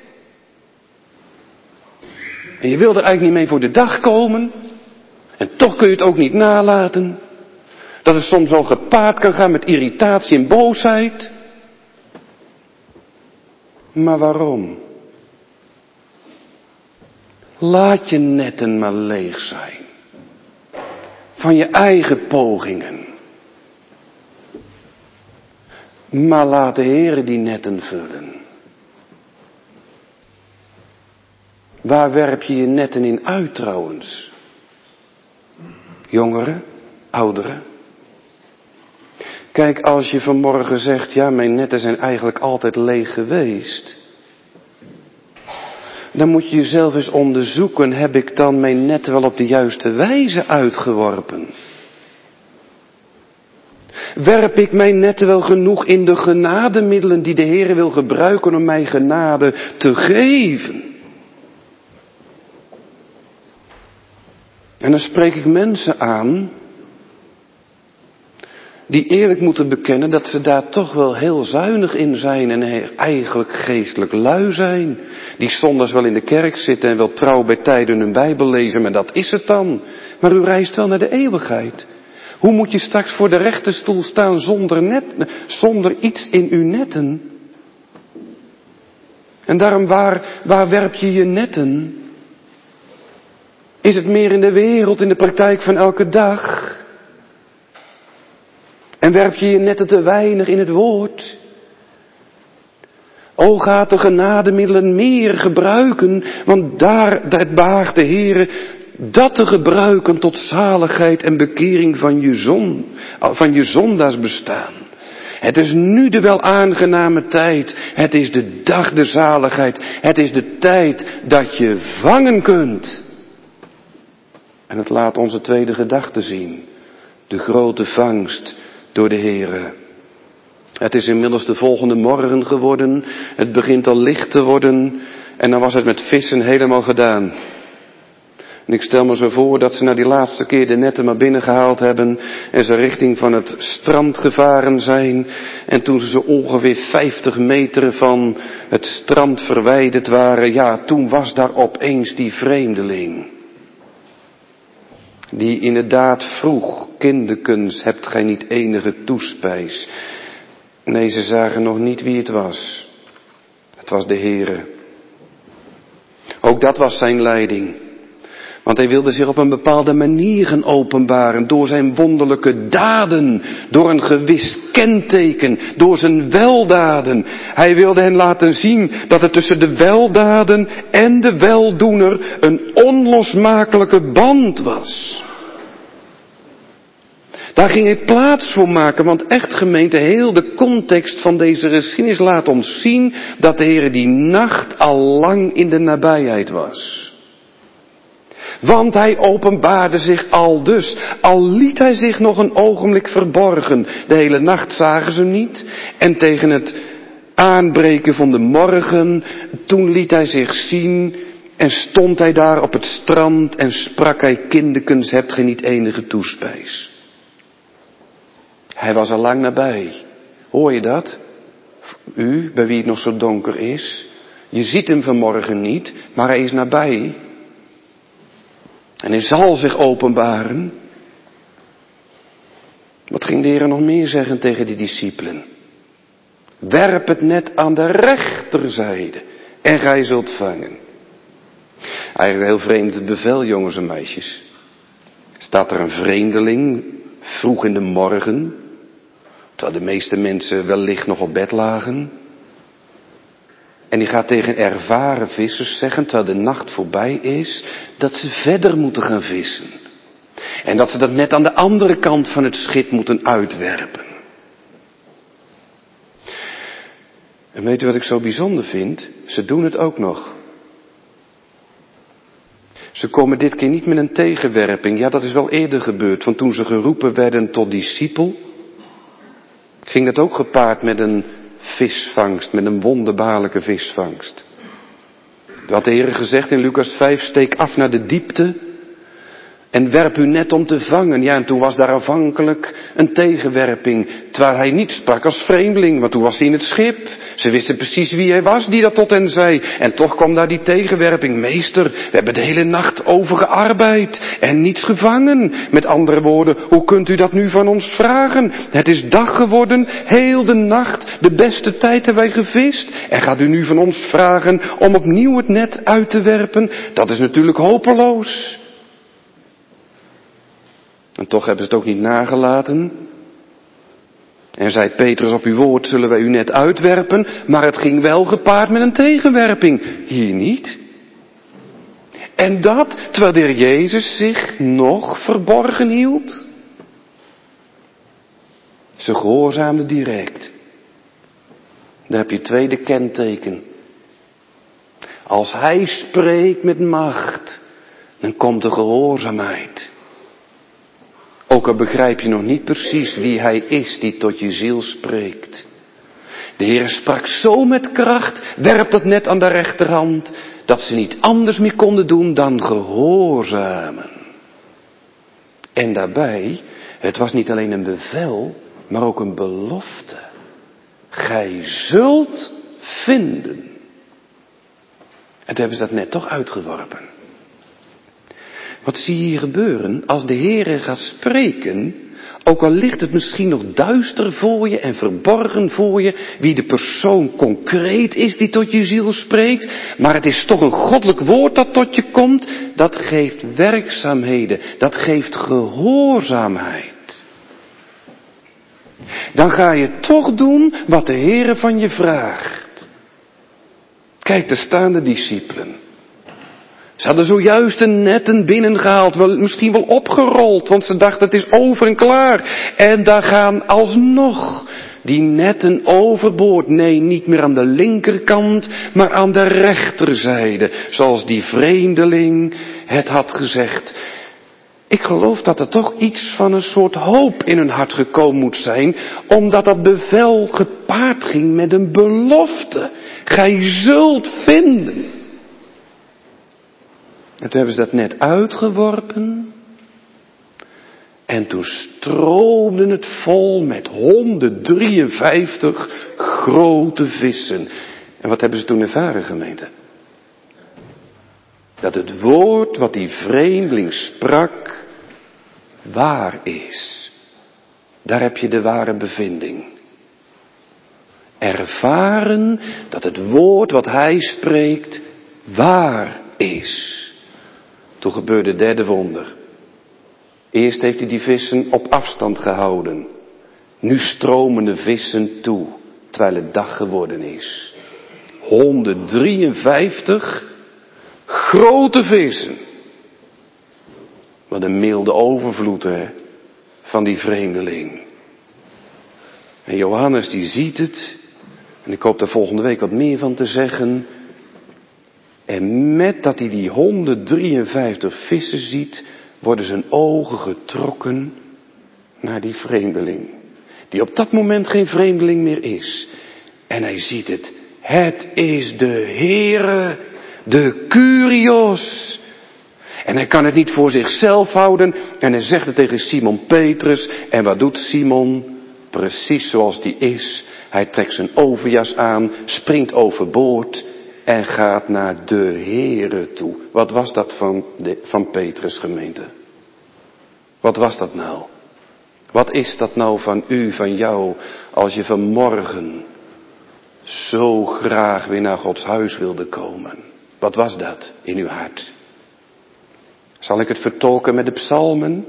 En je wil er eigenlijk niet mee voor de dag komen. En toch kun je het ook niet nalaten. Dat het soms wel gepaard kan gaan met irritatie en boosheid. Maar waarom? Laat je netten maar leeg zijn. Van je eigen pogingen. Maar laat de Heere die netten vullen. Waar werp je je netten in uit trouwens? Jongeren, ouderen. Kijk, als je vanmorgen zegt, ja, mijn netten zijn eigenlijk altijd leeg geweest. Dan moet je jezelf eens onderzoeken, heb ik dan mijn netten wel op de juiste wijze uitgeworpen? Werp ik mijn netten wel genoeg in de genademiddelen die de Heer wil gebruiken om mij genade te geven? En dan spreek ik mensen aan die eerlijk moeten bekennen dat ze daar toch wel heel zuinig in zijn en eigenlijk geestelijk lui zijn. Die zondags wel in de kerk zitten en wel trouw bij tijden hun Bijbel lezen, maar dat is het dan. Maar u reist wel naar de eeuwigheid. Hoe moet je straks voor de rechterstoel staan zonder, net, zonder iets in uw netten? En daarom, waar, waar werp je je netten? Is het meer in de wereld, in de praktijk van elke dag? En werp je je netten te weinig in het woord? O, gaat de genademiddelen meer gebruiken, want daar, daar behaagt de Heere dat te gebruiken tot zaligheid en bekering van je, zon, van je zondaars bestaan. Het is nu de wel aangename tijd. Het is de dag der zaligheid. Het is de tijd dat je vangen kunt. En het laat onze tweede gedachte zien. De grote vangst door de Heere. Het is inmiddels de volgende morgen geworden. Het begint al licht te worden. En dan was het met vissen helemaal gedaan. En ik stel me zo voor dat ze na die laatste keer de netten maar binnengehaald hebben. En ze richting van het strand gevaren zijn. En toen ze zo ongeveer vijftig meter van het strand verwijderd waren. Ja, toen was daar opeens die vreemdeling. Die inderdaad vroeg, kindekens, hebt gij niet enige toespijs? Nee, ze zagen nog niet wie het was. Het was de Heere. Ook dat was zijn leiding. Want hij wilde zich op een bepaalde manier gaan openbaren. Door zijn wonderlijke daden. Door een gewis kenteken. Door zijn weldaden. Hij wilde hen laten zien dat er tussen de weldaden en de weldoener een onlosmakelijke band was. Daar ging hij plaats voor maken, want echt gemeente, heel de context van deze geschiedenis laat ons zien dat de Heer die nacht al lang in de nabijheid was. Want hij openbaarde zich al dus, al liet hij zich nog een ogenblik verborgen. De hele nacht zagen ze niet en tegen het aanbreken van de morgen, toen liet hij zich zien en stond hij daar op het strand en sprak hij, kindekens, hebt gij niet enige toespijs? Hij was al lang nabij. Hoor je dat? U, bij wie het nog zo donker is. Je ziet hem vanmorgen niet, maar hij is nabij. En hij zal zich openbaren. Wat ging de Heer nog meer zeggen tegen die discipelen? Werp het net aan de rechterzijde en gij zult vangen. Eigenlijk een heel vreemd bevel, jongens en meisjes. Staat er een vreemdeling vroeg in de morgen, terwijl de meeste mensen wellicht nog op bed lagen. En die gaat tegen ervaren vissers zeggen, terwijl de nacht voorbij is, dat ze verder moeten gaan vissen. En dat ze dat net aan de andere kant van het schip moeten uitwerpen. En weet u wat ik zo bijzonder vind? Ze doen het ook nog. Ze komen dit keer niet met een tegenwerping. Ja, dat is wel eerder gebeurd. Want toen ze geroepen werden tot discipel, ging dat ook gepaard met een visvangst, met een wonderbaarlijke visvangst. Dat had de Heer gezegd in Lucas vijf, steek af naar de diepte en werp u net om te vangen. Ja, en toen was daar afhankelijk een tegenwerping, terwijl hij niet sprak als vreemdeling, want toen was hij in het schip. Ze wisten precies wie hij was die dat tot hen zei. En toch kwam daar die tegenwerping. Meester, we hebben de hele nacht over gearbeid en niets gevangen. Met andere woorden, hoe kunt u dat nu van ons vragen? Het is dag geworden, heel de nacht, de beste tijd hebben wij gevist. En gaat u nu van ons vragen om opnieuw het net uit te werpen? Dat is natuurlijk hopeloos. En toch hebben ze het ook niet nagelaten. En zei Petrus, op uw woord zullen wij u net uitwerpen, maar het ging wel gepaard met een tegenwerping. Hier niet. En dat terwijl de Heer Jezus zich nog verborgen hield. Ze gehoorzaamden direct. Daar heb je het tweede kenteken. Als hij spreekt met macht, dan komt de gehoorzaamheid. Ook al begrijp je nog niet precies wie hij is die tot je ziel spreekt. De Heer sprak zo met kracht, werp dat net aan de rechterhand, dat ze niet anders meer konden doen dan gehoorzamen. En daarbij, het was niet alleen een bevel, maar ook een belofte. Gij zult vinden. En toen hebben ze dat net toch uitgeworpen. Wat zie je hier gebeuren? Als de Heere gaat spreken, ook al ligt het misschien nog duister voor je en verborgen voor je, wie de persoon concreet is die tot je ziel spreekt, maar het is toch een goddelijk woord dat tot je komt, dat geeft werkzaamheden, dat geeft gehoorzaamheid. Dan ga je toch doen wat de Heere van je vraagt. Kijk, daar staan de discipelen. Ze hadden zojuist de netten binnengehaald, wel, misschien wel opgerold, want ze dachten het is over en klaar. En daar gaan alsnog Die netten overboord, nee, niet meer aan de linkerkant, maar aan de rechterzijde, zoals die vreemdeling het had gezegd. Ik geloof dat er toch iets van een soort hoop in hun hart gekomen moet zijn, omdat dat bevel gepaard ging met een belofte. Gij zult vinden. En toen hebben ze dat net uitgeworpen. En toen stroomde het vol met honderddrieënvijftig grote vissen. En wat hebben ze toen ervaren, gemeente? Dat het woord wat die vreemdeling sprak, waar is. Daar heb je de ware bevinding. Ervaren dat het woord wat hij spreekt, waar is. Toen gebeurde het derde wonder. Eerst heeft hij die vissen op afstand gehouden. Nu stromen de vissen toe, terwijl het dag geworden is. honderddrieënvijftig grote vissen. Wat een milde overvloed, hè, van die vreemdeling. En Johannes die ziet het. En ik hoop daar volgende week wat meer van te zeggen. En met dat hij die honderddrieënvijftig vissen ziet, worden zijn ogen getrokken naar die vreemdeling. Die op dat moment geen vreemdeling meer is. En hij ziet het. Het is de Heere, de Kyrios. En hij kan het niet voor zichzelf houden. En hij zegt het tegen Simon Petrus. En wat doet Simon? Precies zoals die is. Hij trekt zijn overjas aan, springt overboord en gaat naar de Heere toe. Wat was dat van, de, van Petrus, gemeente? Wat was dat nou? Wat is dat nou van u, van jou, als je vanmorgen zo graag weer naar Gods huis wilde komen? Wat was dat in uw hart? Zal ik het vertolken met de psalmen?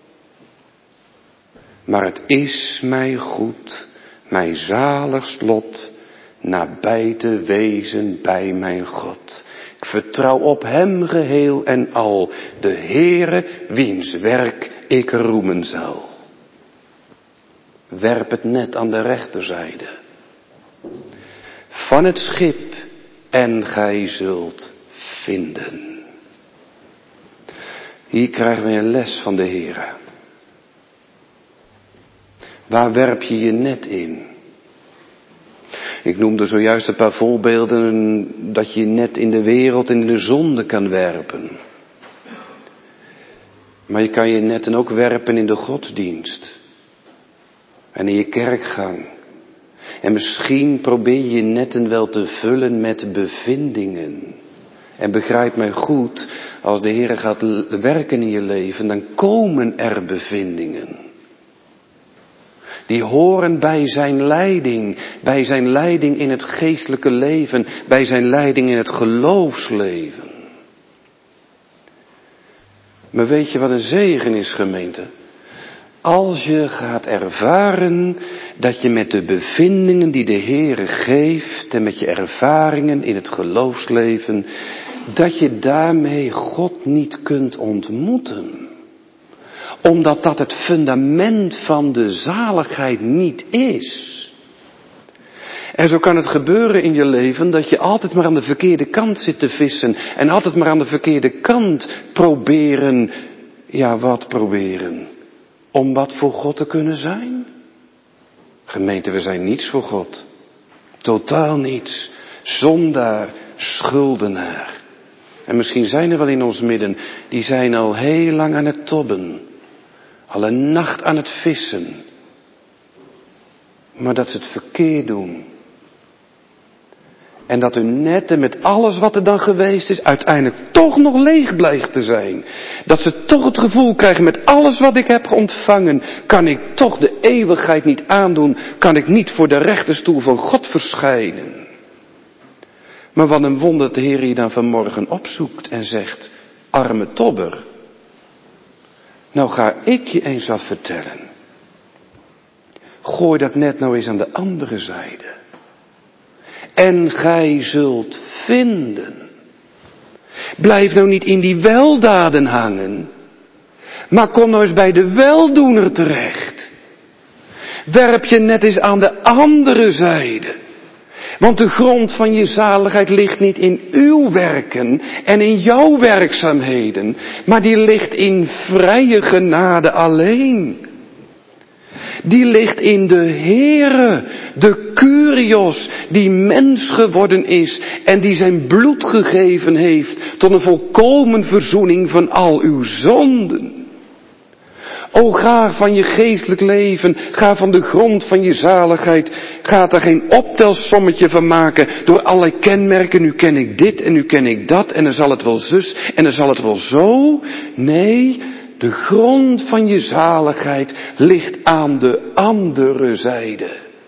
Maar het is mij goed, mijn zaligst lot, nabij te wezen bij mijn God. Ik vertrouw op hem geheel en al, de Heere, wiens werk ik roemen zal. Werp het net aan de rechterzijde van het schip en gij zult vinden. Hier krijgen we een les van de Heere. Waar werp je je net in? Ik noemde zojuist een paar voorbeelden dat je net in de wereld en in de zonde kan werpen. Maar je kan je netten ook werpen in de godsdienst. En in je kerkgang. En misschien probeer je je netten wel te vullen met bevindingen. En begrijp mij goed, als de Heer gaat werken in je leven, dan komen er bevindingen. Die horen bij zijn leiding, bij zijn leiding in het geestelijke leven, bij zijn leiding in het geloofsleven. Maar weet je wat een zegen is, gemeente? Als je gaat ervaren dat je met de bevindingen die de Heere geeft en met je ervaringen in het geloofsleven, dat je daarmee God niet kunt ontmoeten. Omdat dat het fundament van de zaligheid niet is. En zo kan het gebeuren in je leven dat je altijd maar aan de verkeerde kant zit te vissen. En altijd maar aan de verkeerde kant proberen, ja wat proberen, om wat voor God te kunnen zijn. Gemeente, we zijn niets voor God. Totaal niets. Zondaar, schuldenaar. En misschien zijn er wel in ons midden, die zijn al heel lang aan het tobben. Al een nacht aan het vissen. Maar dat ze het verkeerd doen. En dat hun netten met alles wat er dan geweest is, uiteindelijk toch nog leeg blijkt te zijn. Dat ze toch het gevoel krijgen, met alles wat ik heb ontvangen, kan ik toch de eeuwigheid niet aandoen. Kan ik niet voor de rechterstoel van God verschijnen. Maar wat een wonder dat de Heer je dan vanmorgen opzoekt en zegt, arme tobber. Nou ga ik je eens wat vertellen. Gooi dat net nou eens aan de andere zijde. En gij zult vinden. Blijf nou niet in die weldaden hangen. Maar kom nou eens bij de weldoener terecht. Werp je net eens aan de andere zijde. Want de grond van je zaligheid ligt niet in uw werken en in jouw werkzaamheden, maar die ligt in vrije genade alleen. Die ligt in de Heere, de Kyrios, die mens geworden is en die zijn bloed gegeven heeft tot een volkomen verzoening van al uw zonden. O, ga van je geestelijk leven, ga van de grond van je zaligheid, ga er geen optelsommetje van maken door allerlei kenmerken, nu ken ik dit en nu ken ik dat en dan zal het wel zus en dan zal het wel zo. Nee, de grond van je zaligheid ligt aan de andere zijde.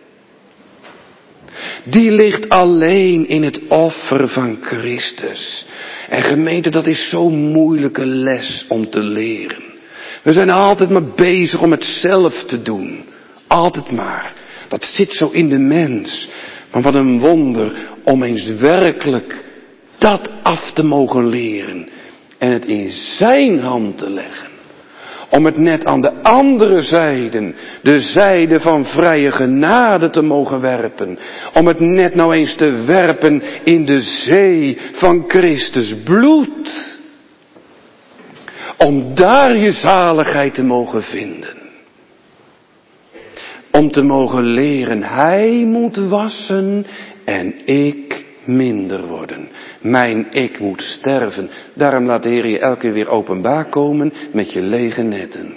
Die ligt alleen in het offer van Christus. En gemeente, dat is zo'n moeilijke les om te leren. We zijn altijd maar bezig om het zelf te doen. Altijd maar. Dat zit zo in de mens. Maar wat een wonder om eens werkelijk dat af te mogen leren. En het in zijn hand te leggen. Om het net aan de andere zijde, de zijde van vrije genade te mogen werpen. Om het net nou eens te werpen in de zee van Christus bloed. Om daar je zaligheid te mogen vinden. Om te mogen leren, hij moet wassen en ik minder worden. Mijn ik moet sterven. Daarom laat de Heer je elke keer weer openbaar komen met je lege netten.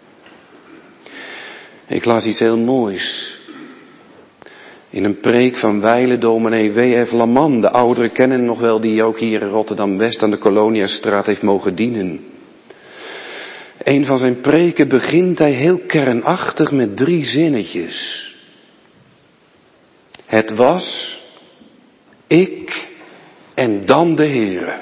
Ik las iets heel moois. In een preek van wijlen dominee W F Laman. De ouderen kennen nog wel, die ook hier in Rotterdam-West aan de Coloniastraat heeft mogen dienen. Een van zijn preken begint hij heel kernachtig met drie zinnetjes. Het was, ik en dan de Heere.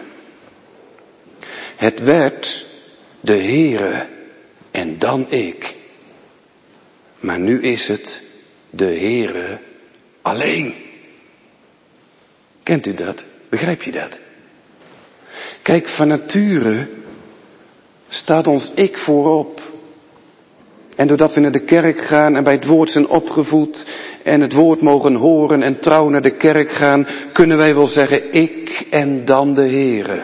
Het werd de Heere en dan ik. Maar nu is het de Heere alleen. Kent u dat? Begrijp je dat? Kijk, van nature staat ons ik voorop. En doordat we naar de kerk gaan en bij het woord zijn opgevoed en het woord mogen horen en trouw naar de kerk gaan, kunnen wij wel zeggen ik en dan de Heere.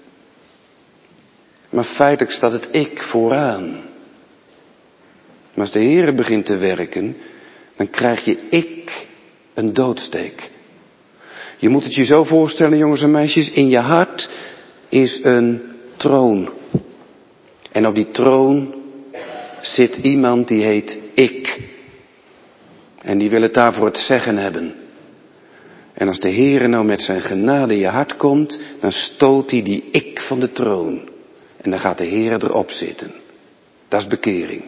Maar feitelijk staat het ik vooraan. Maar als de Heere begint te werken, dan krijg je ik een doodsteek. Je moet het je zo voorstellen, jongens en meisjes, in je hart is een troon. En op die troon zit iemand die heet ik. En die wil het daarvoor het zeggen hebben. En als de Heere nou met zijn genade in je hart komt, dan stoot hij die ik van de troon. En dan gaat de Heere erop zitten. Dat is bekering.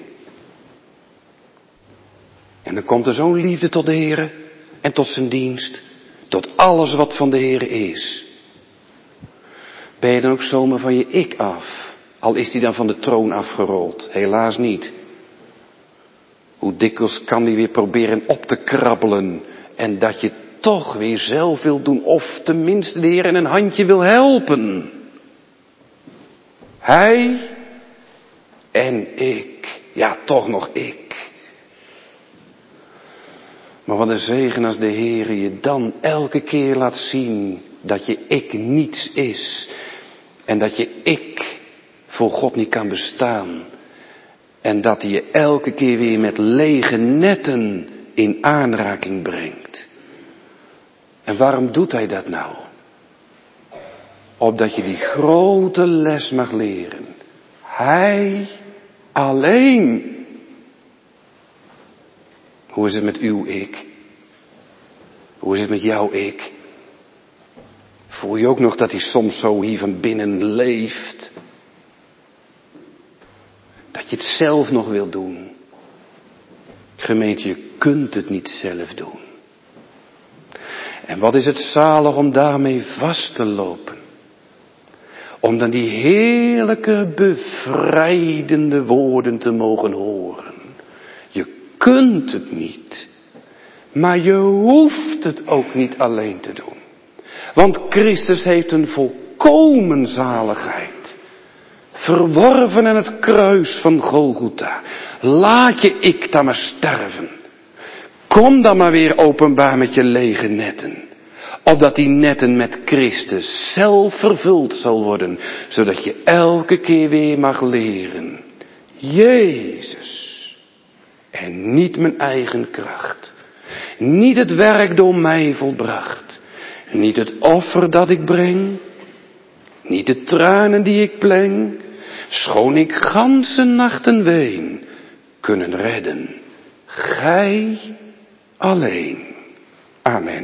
En dan komt er zo'n liefde tot de Heere en tot zijn dienst, tot alles wat van de Heere is. Ben je dan ook zomaar van je ik af? Al is die dan van de troon afgerold. Helaas niet. Hoe dikwijls kan die weer proberen op te krabbelen. En dat je toch weer zelf wil doen. Of tenminste de Heer in een handje wil helpen. Hij en ik. Ja, toch nog ik. Maar wat een zegen als de Heer je dan elke keer laat zien dat je ik niets is. En dat je ik voor God niet kan bestaan. En dat hij je elke keer weer met lege netten in aanraking brengt. En waarom doet hij dat nou? Opdat je die grote les mag leren. Hij alleen. Hoe is het met uw ik? Hoe is het met jouw ik? Voel je ook nog dat hij soms zo hier van binnen leeft? Dat je het zelf nog wil doen. Gemeente, je kunt het niet zelf doen. En wat is het zalig om daarmee vast te lopen. Om dan die heerlijke bevrijdende woorden te mogen horen. Je kunt het niet. Maar je hoeft het ook niet alleen te doen. Want Christus heeft een volkomen zaligheid verworven aan het kruis van Golgotha. Laat je ik dan maar sterven. Kom dan maar weer openbaar met je lege netten. Opdat die netten met Christus zelf vervuld zal worden. Zodat je elke keer weer mag leren. Jezus. En niet mijn eigen kracht. Niet het werk door mij volbracht. Niet het offer dat ik breng. Niet de tranen die ik pleng. Schoon ik ganse nachten ween. Kunnen redden. Gij alleen. Amen.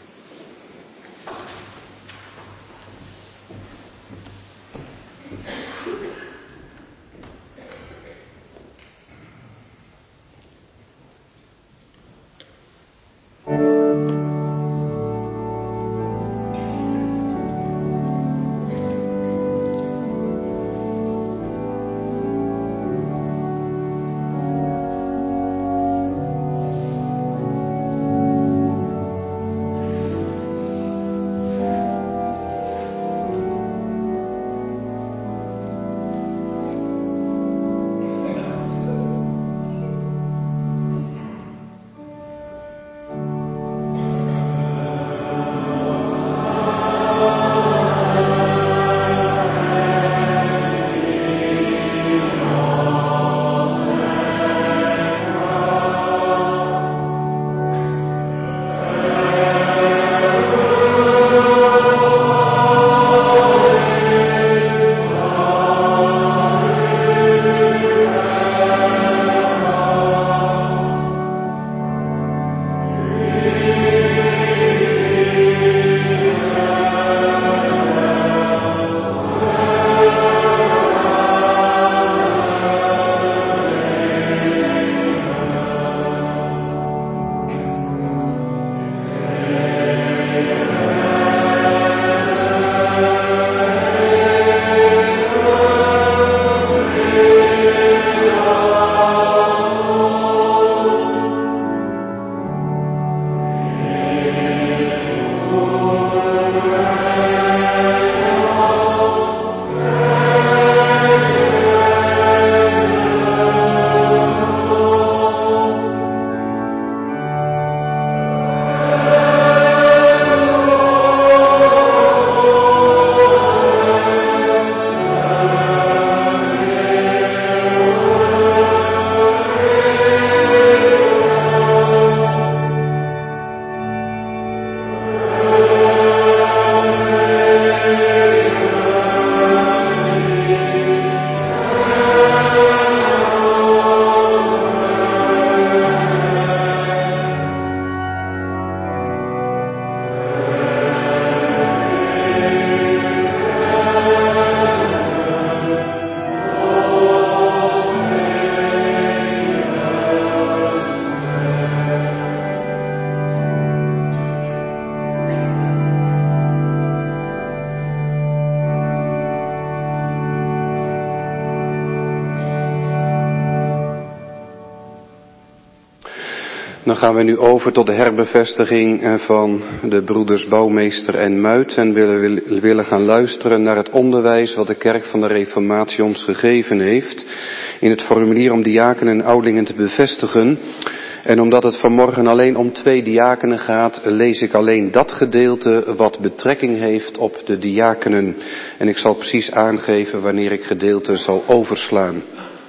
Dan gaan we nu over tot de herbevestiging van de broeders Bouwmeester en Muit. En willen, willen gaan luisteren naar het onderwijs wat de kerk van de Reformatie ons gegeven heeft. In het formulier om diakenen en ouderlingen te bevestigen. En omdat het vanmorgen alleen om twee diakenen gaat, lees ik alleen dat gedeelte wat betrekking heeft op de diakenen. En ik zal precies aangeven wanneer ik gedeelte zal overslaan.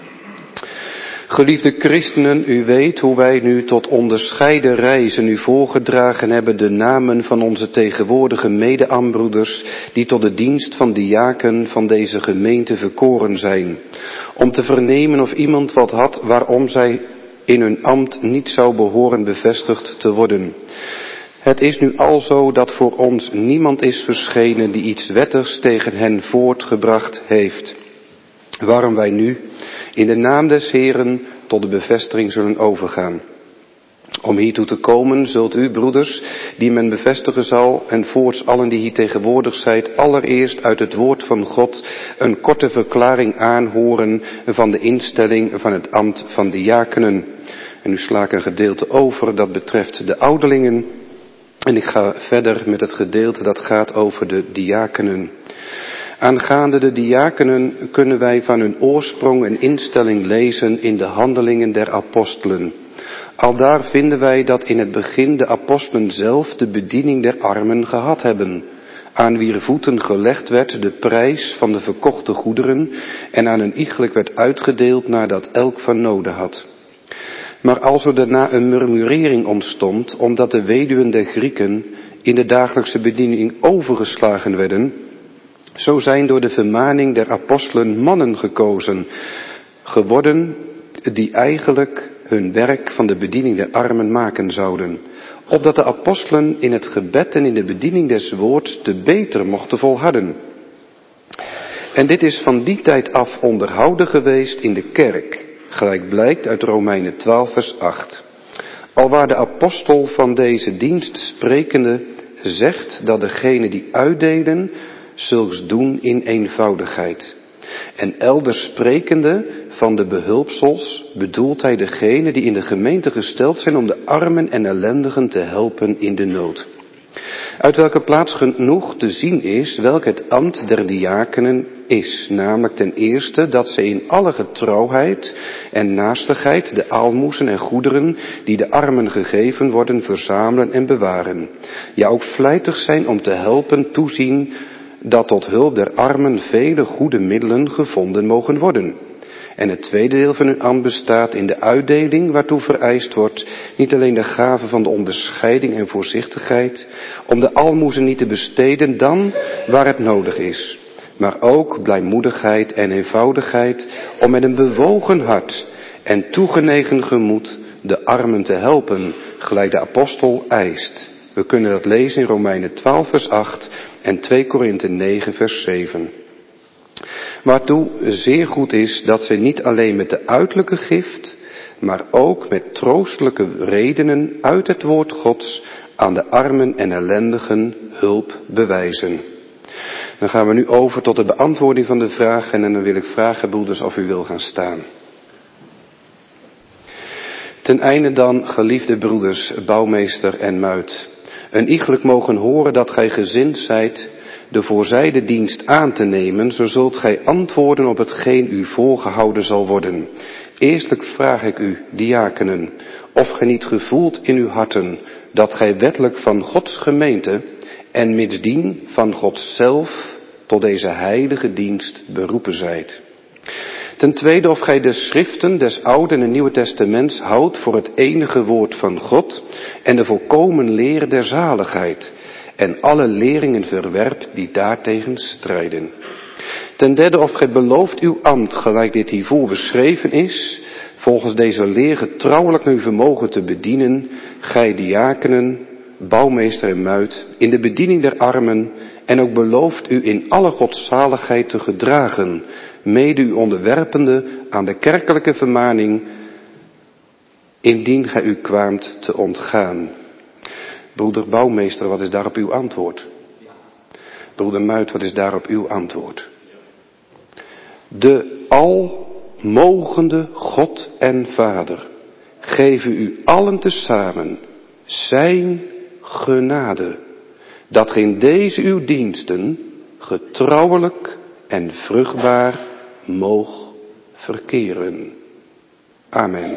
Geliefde christenen, u weet hoe wij nu tot onderscheiden reizen u voorgedragen hebben de namen van onze tegenwoordige mede-ambroeders die tot de dienst van diaken van deze gemeente verkoren zijn. Om te vernemen of iemand wat had waarom zij in hun ambt niet zou behoren bevestigd te worden. Het is nu alzo dat voor ons niemand is verschenen die iets wettigs tegen hen voortgebracht heeft. Waarom wij nu in de naam des Heren tot de bevestiging zullen overgaan. Om hiertoe te komen zult u, broeders, die men bevestigen zal, en voorts allen die hier tegenwoordig zijt, allereerst uit het woord van God een korte verklaring aanhoren van de instelling van het ambt van diakenen. En nu sla ik een gedeelte over, dat betreft de ouderlingen. En ik ga verder met het gedeelte dat gaat over de diakenen. Aangaande de diakenen kunnen wij van hun oorsprong en instelling lezen in de handelingen der apostelen. Aldaar vinden wij dat in het begin de apostelen zelf de bediening der armen gehad hebben, aan wier voeten gelegd werd de prijs van de verkochte goederen en aan een iegelijk werd uitgedeeld nadat elk van noden had. Maar als er daarna een murmurering ontstond, omdat de weduwen der Grieken in de dagelijkse bediening overgeslagen werden, zo zijn door de vermaning der apostelen mannen gekozen geworden, die eigenlijk hun werk van de bediening der armen maken zouden, opdat de apostelen in het gebed en in de bediening des woords te beter mochten volharden. En dit is van die tijd af onderhouden geweest in de kerk, gelijk blijkt uit Romeinen twaalf vers acht. Alwaar de apostel van deze dienst sprekende zegt dat degenen die uitdelen zulks doen in eenvoudigheid. En elders sprekende van de behulpsels bedoelt hij degenen die in de gemeente gesteld zijn om de armen en ellendigen te helpen in de nood. Uit welke plaats genoeg te zien is welk het ambt der diakenen is, namelijk ten eerste dat zij in alle getrouwheid en naastigheid de aalmoezen en goederen die de armen gegeven worden verzamelen en bewaren. Ja, ook vlijtig zijn om te helpen toezien dat tot hulp der armen vele goede middelen gevonden mogen worden. En het tweede deel van hun ambt bestaat in de uitdeling waartoe vereist wordt niet alleen de gave van de onderscheiding en voorzichtigheid, om de almoezen niet te besteden dan waar het nodig is, maar ook blijmoedigheid en eenvoudigheid om met een bewogen hart en toegenegen gemoed de armen te helpen, gelijk de apostel eist. We kunnen dat lezen in Romeinen twaalf vers acht en twee Korinthe negen vers zeven. Waartoe zeer goed is dat zij niet alleen met de uiterlijke gift, maar ook met troostelijke redenen uit het woord Gods aan de armen en ellendigen hulp bewijzen. Dan gaan we nu over tot de beantwoording van de vraag en dan wil ik vragen, broeders, of u wil gaan staan. Ten einde dan, geliefde broeders, bouwmeester en muit, een iegelijk mogen horen dat gij gezind zijt de voorzijde dienst aan te nemen, zo zult gij antwoorden op hetgeen u voorgehouden zal worden. Eerstelijk vraag ik u, diakenen, of gij niet gevoelt in uw harten dat gij wettelijk van Gods gemeente en mitsdien van God zelf tot deze heilige dienst beroepen zijt. Ten tweede, of gij de schriften des Oude en Nieuwe Testaments houdt voor het enige woord van God en de volkomen leer der zaligheid en alle leringen verwerpt die daartegen strijden. Ten derde, of gij belooft uw ambt, gelijk dit hiervoor beschreven is, volgens deze leer getrouwelijk naar uw vermogen te bedienen, gij diakenen, bouwmeester en muit, in de bediening der armen, en ook belooft u in alle godzaligheid te gedragen, mede u onderwerpende aan de kerkelijke vermaning, indien gij u kwaamt te ontgaan. Broeder bouwmeester, wat is daarop uw antwoord? Broeder Muit, wat is daarop uw antwoord? De almogende God en Vader geven u allen tezamen zijn genade, dat in deze uw diensten getrouwelijk en vruchtbaar moog verkeren. Amen.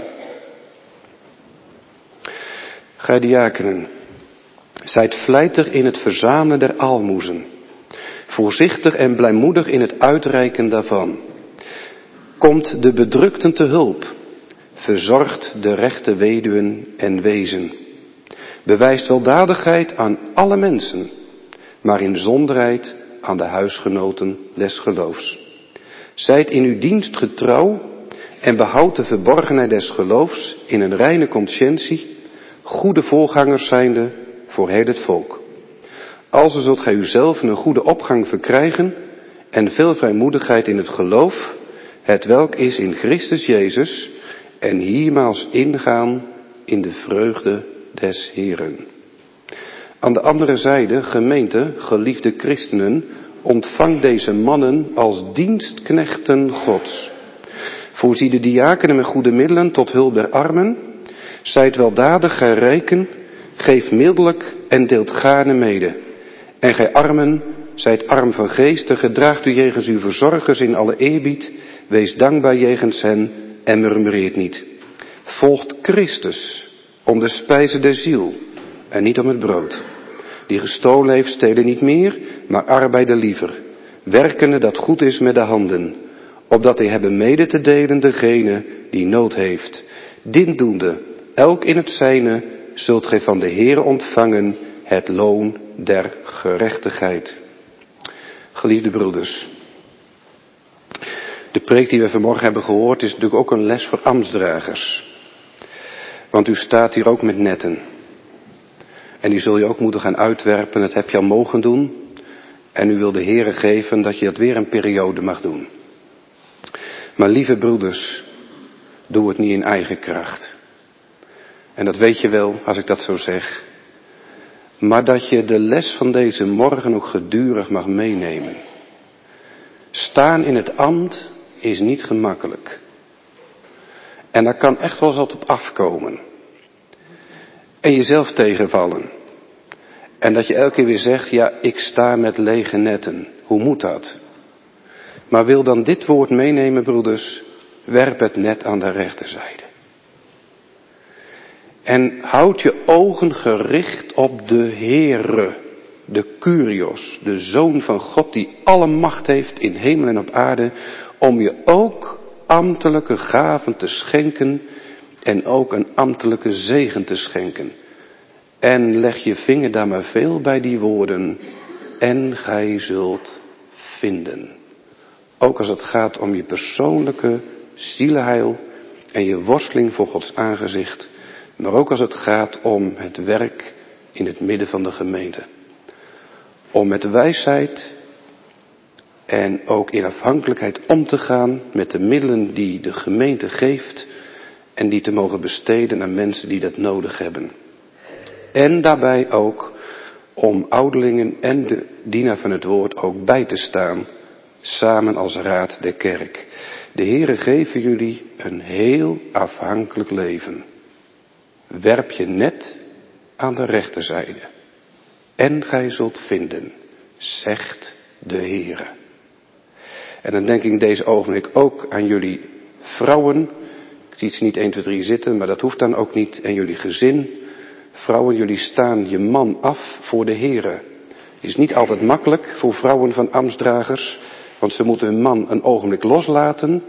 Gij diakenen, zijt vlijtig in het verzamelen der aalmoezen, voorzichtig en blijmoedig in het uitreiken daarvan. Komt de bedrukten te hulp, verzorgt de rechte weduwen en wezen. Bewijst weldadigheid aan alle mensen, maar in zonderheid aan de huisgenoten des geloofs. Zijt in uw dienst getrouw en behoud de verborgenheid des geloofs in een reine conscientie, goede voorgangers zijnde voor heel het volk. Alzo zult gij uzelf een goede opgang verkrijgen en veel vrijmoedigheid in het geloof, het welk is in Christus Jezus, en hiermaals ingaan in de vreugde des Heeren. Aan de andere zijde, gemeente, geliefde christenen, ontvang deze mannen als dienstknechten Gods. Voorzie de diakenen met goede middelen tot hulp der armen. Zijt weldadig, gij rijken, geef mildelijk en deelt gaarne mede. En gij armen, zijt arm van geesten, gedraagt u jegens uw verzorgers in alle eerbied, wees dankbaar jegens hen en murmureert niet. Volgt Christus om de spijze der ziel en niet om het brood. Die gestolen heeft, stelen niet meer, maar arbeiden liever. Werkende dat goed is met de handen, opdat hij hebben mede te delen degene die nood heeft. Dit doende, elk in het zijne, zult gij van de Heere ontvangen het loon der gerechtigheid. Geliefde broeders, de preek die we vanmorgen hebben gehoord is natuurlijk ook een les voor ambtsdragers. Want u staat hier ook met netten. En die zul je ook moeten gaan uitwerpen, dat heb je al mogen doen. En u wil de Heere geven dat je dat weer een periode mag doen. Maar lieve broeders, doe het niet in eigen kracht. En dat weet je wel als ik dat zo zeg. Maar dat je de les van deze morgen ook gedurig mag meenemen. Staan in het ambt is niet gemakkelijk. En daar kan echt wel eens wat op afkomen. En jezelf tegenvallen. En dat je elke keer weer zegt, ja, ik sta met lege netten. Hoe moet dat? Maar wil dan dit woord meenemen, broeders, werp het net aan de rechterzijde. En houd je ogen gericht op de Heere, de Kyrios, de Zoon van God die alle macht heeft in hemel en op aarde, om je ook ambtelijke gaven te schenken en ook een ambtelijke zegen te schenken. En leg je vinger daar maar veel bij die woorden, en gij zult vinden. Ook als het gaat om je persoonlijke zielenheil en je worsteling voor Gods aangezicht, maar ook als het gaat om het werk in het midden van de gemeente. Om met wijsheid en ook in afhankelijkheid om te gaan met de middelen die de gemeente geeft en die te mogen besteden aan mensen die dat nodig hebben. En daarbij ook om ouderlingen en de dienaar van het woord ook bij te staan, samen als raad der kerk. De Heere geven jullie een heel afhankelijk leven. Werp je net aan de rechterzijde. En gij zult vinden, zegt de Heere. En dan denk ik in deze ogenblik ook aan jullie vrouwen. Ik zie ze niet één, twee, drie zitten, maar dat hoeft dan ook niet. En jullie gezin. Vrouwen, jullie staan je man af voor de Heere. Het is niet altijd makkelijk voor vrouwen van ambtsdragers, want ze moeten hun man een ogenblik loslaten.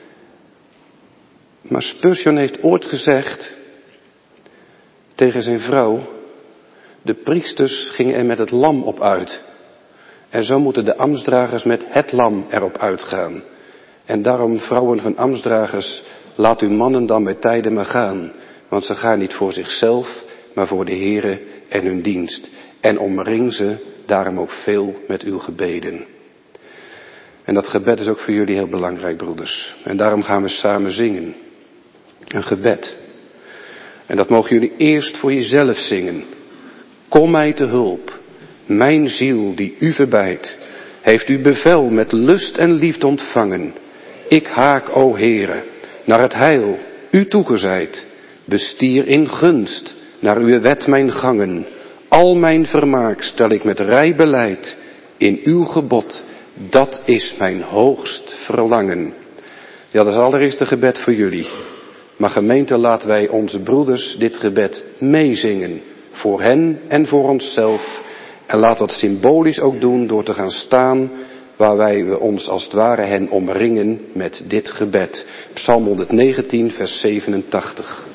Maar Spurgeon heeft ooit gezegd tegen zijn vrouw, de priesters gingen er met het lam op uit. En zo moeten de ambtsdragers met het lam erop uitgaan. En daarom, vrouwen van ambtsdragers, laat uw mannen dan bij tijden maar gaan. Want ze gaan niet voor zichzelf, maar voor de Heere en hun dienst. En omring ze daarom ook veel met uw gebeden. En dat gebed is ook voor jullie heel belangrijk, broeders. En daarom gaan we samen zingen. Een gebed. En dat mogen jullie eerst voor jezelf zingen. Kom mij te hulp. Mijn ziel die u verbijt, heeft uw bevel met lust en liefde ontvangen. Ik haak, o Heere, naar het heil, u toegezeid. Bestier in gunst, naar uw wet mijn gangen. Al mijn vermaak stel ik met rij beleid. In uw gebod, dat is mijn hoogst verlangen. Ja, dat is allereerst een gebed voor jullie. Maar gemeente, laten wij onze broeders dit gebed meezingen. Voor hen en voor onszelf. En laat dat symbolisch ook doen door te gaan staan waar wij ons als het ware hen omringen met dit gebed. Psalm honderdnegentien, vers zevenentachtig.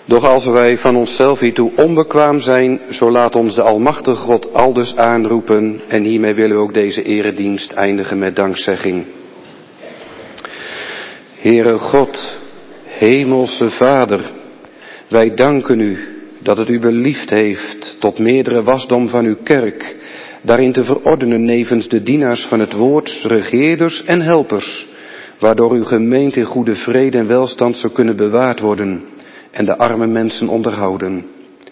Doch als wij van onszelf hiertoe onbekwaam zijn, zo laat ons de Almachtige God aldus aanroepen. En hiermee willen we ook deze eredienst eindigen met dankzegging. Heere God, Hemelse Vader, wij danken u dat het u beliefd heeft tot meerdere wasdom van uw kerk, daarin te verordenen nevens de dienaars van het woord, regeerders en helpers, waardoor uw gemeente in goede vrede en welstand zou kunnen bewaard worden en de arme mensen onderhouden.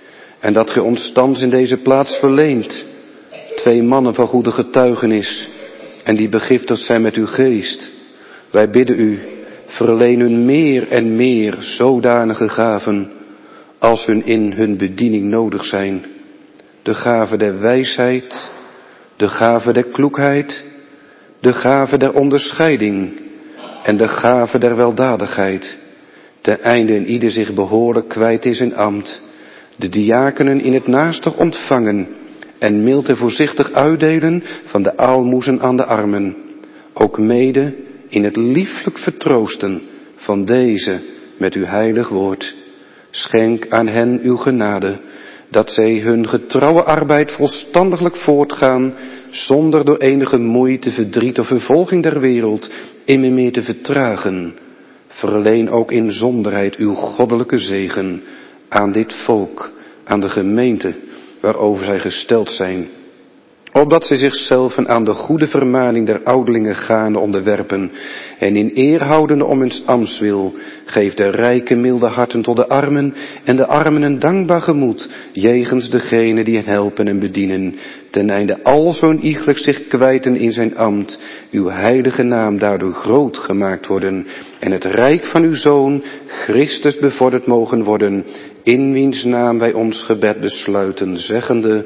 En dat ge ons thans in deze plaats verleent, twee mannen van goede getuigenis en die begiftigd zijn met uw geest. Wij bidden u, verleen hun meer en meer zodanige gaven als hun in hun bediening nodig zijn. De gave der wijsheid, de gave der kloekheid, de gave der onderscheiding en de gave der weldadigheid, ten einde in ieder zich behoorlijk kwijt is in ambt, de diakenen in het naastig ontvangen en mild en voorzichtig uitdelen van de aalmoezen aan de armen, ook mede in het lieflijk vertroosten van deze met uw heilig woord. Schenk aan hen uw genade, dat zij hun getrouwe arbeid volstandiglijk voortgaan, zonder door enige moeite, verdriet of vervolging der wereld immer meer te vertragen. Verleen ook in zonderheid uw goddelijke zegen aan dit volk, aan de gemeente waarover zij gesteld zijn, opdat zij zichzelf aan de goede vermaning der ouderlingen gaande onderwerpen en in eer houdende om hun ambtswil, geef de rijke milde harten tot de armen en de armen een dankbaar gemoed, jegens degene die hen helpen en bedienen, ten einde al zo'n iegelijk zich kwijten in zijn ambt, uw heilige naam daardoor groot gemaakt worden en het rijk van uw Zoon, Christus, bevorderd mogen worden, in wiens naam wij ons gebed besluiten, zeggende: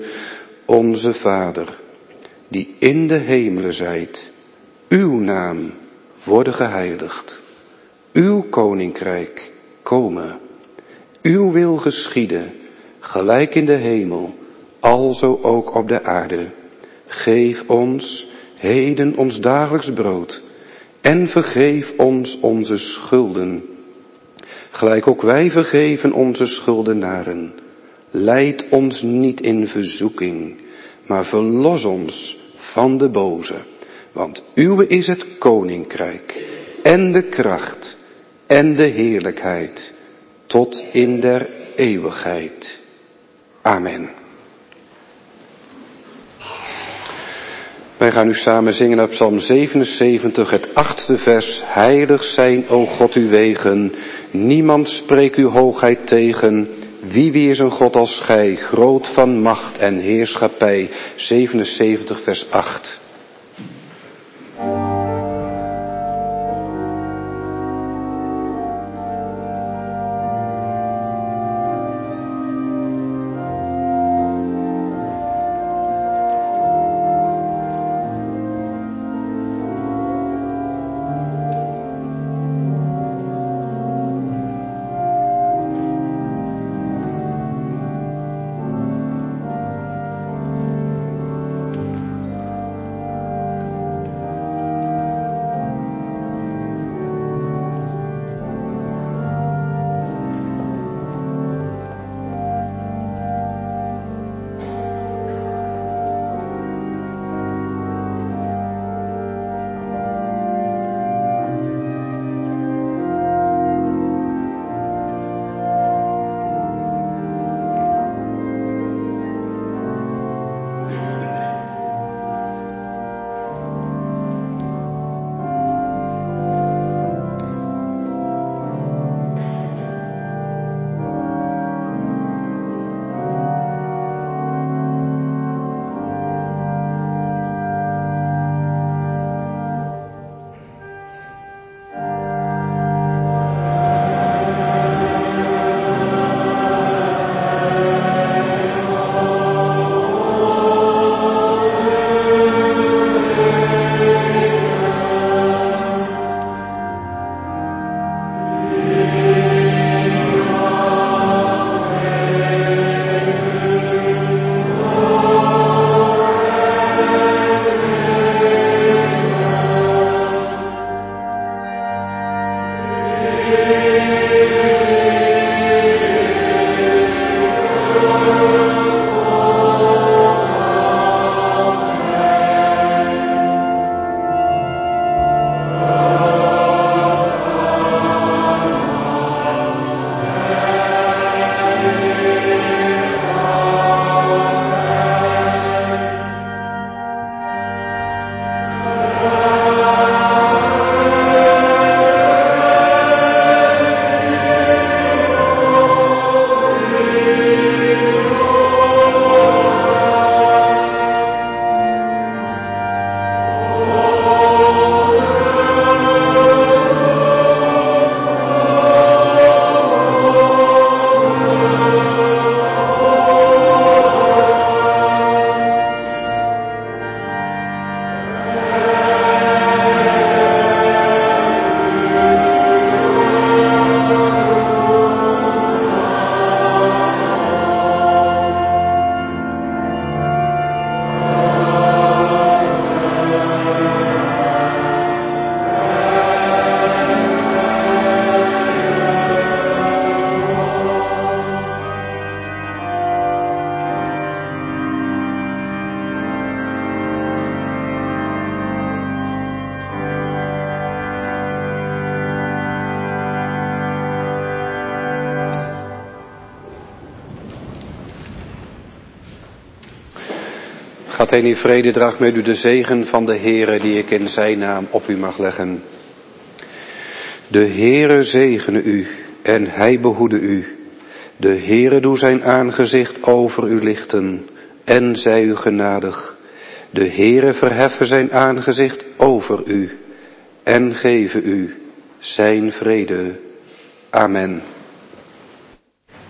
Onze Vader, die in de hemelen zijt, uw naam worden geheiligd, uw koninkrijk komen, uw wil geschieden, gelijk in de hemel, alzo ook op de aarde. Geef ons heden ons dagelijks brood en vergeef ons onze schulden, gelijk ook wij vergeven onze schuldenaren. Leid ons niet in verzoeking, maar verlos ons van de boze. Want uwe is het koninkrijk en de kracht en de heerlijkheid tot in der eeuwigheid. Amen. Wij gaan nu samen zingen op Psalm zevenenzeventig, het achtste vers. Heilig zijn, o God, uw wegen. Niemand spreekt uw hoogheid tegen. Wie wie is een God als gij, groot van macht en heerschappij. zevenenzeventig vers acht. Gaat heen in vrede, draag met u de zegen van de Heere die ik in zijn naam op u mag leggen. De Heere zegene u en hij behoede u. De Heere doe zijn aangezicht over u lichten en zij u genadig. De Heere verheffen zijn aangezicht over u en geven u zijn vrede. Amen.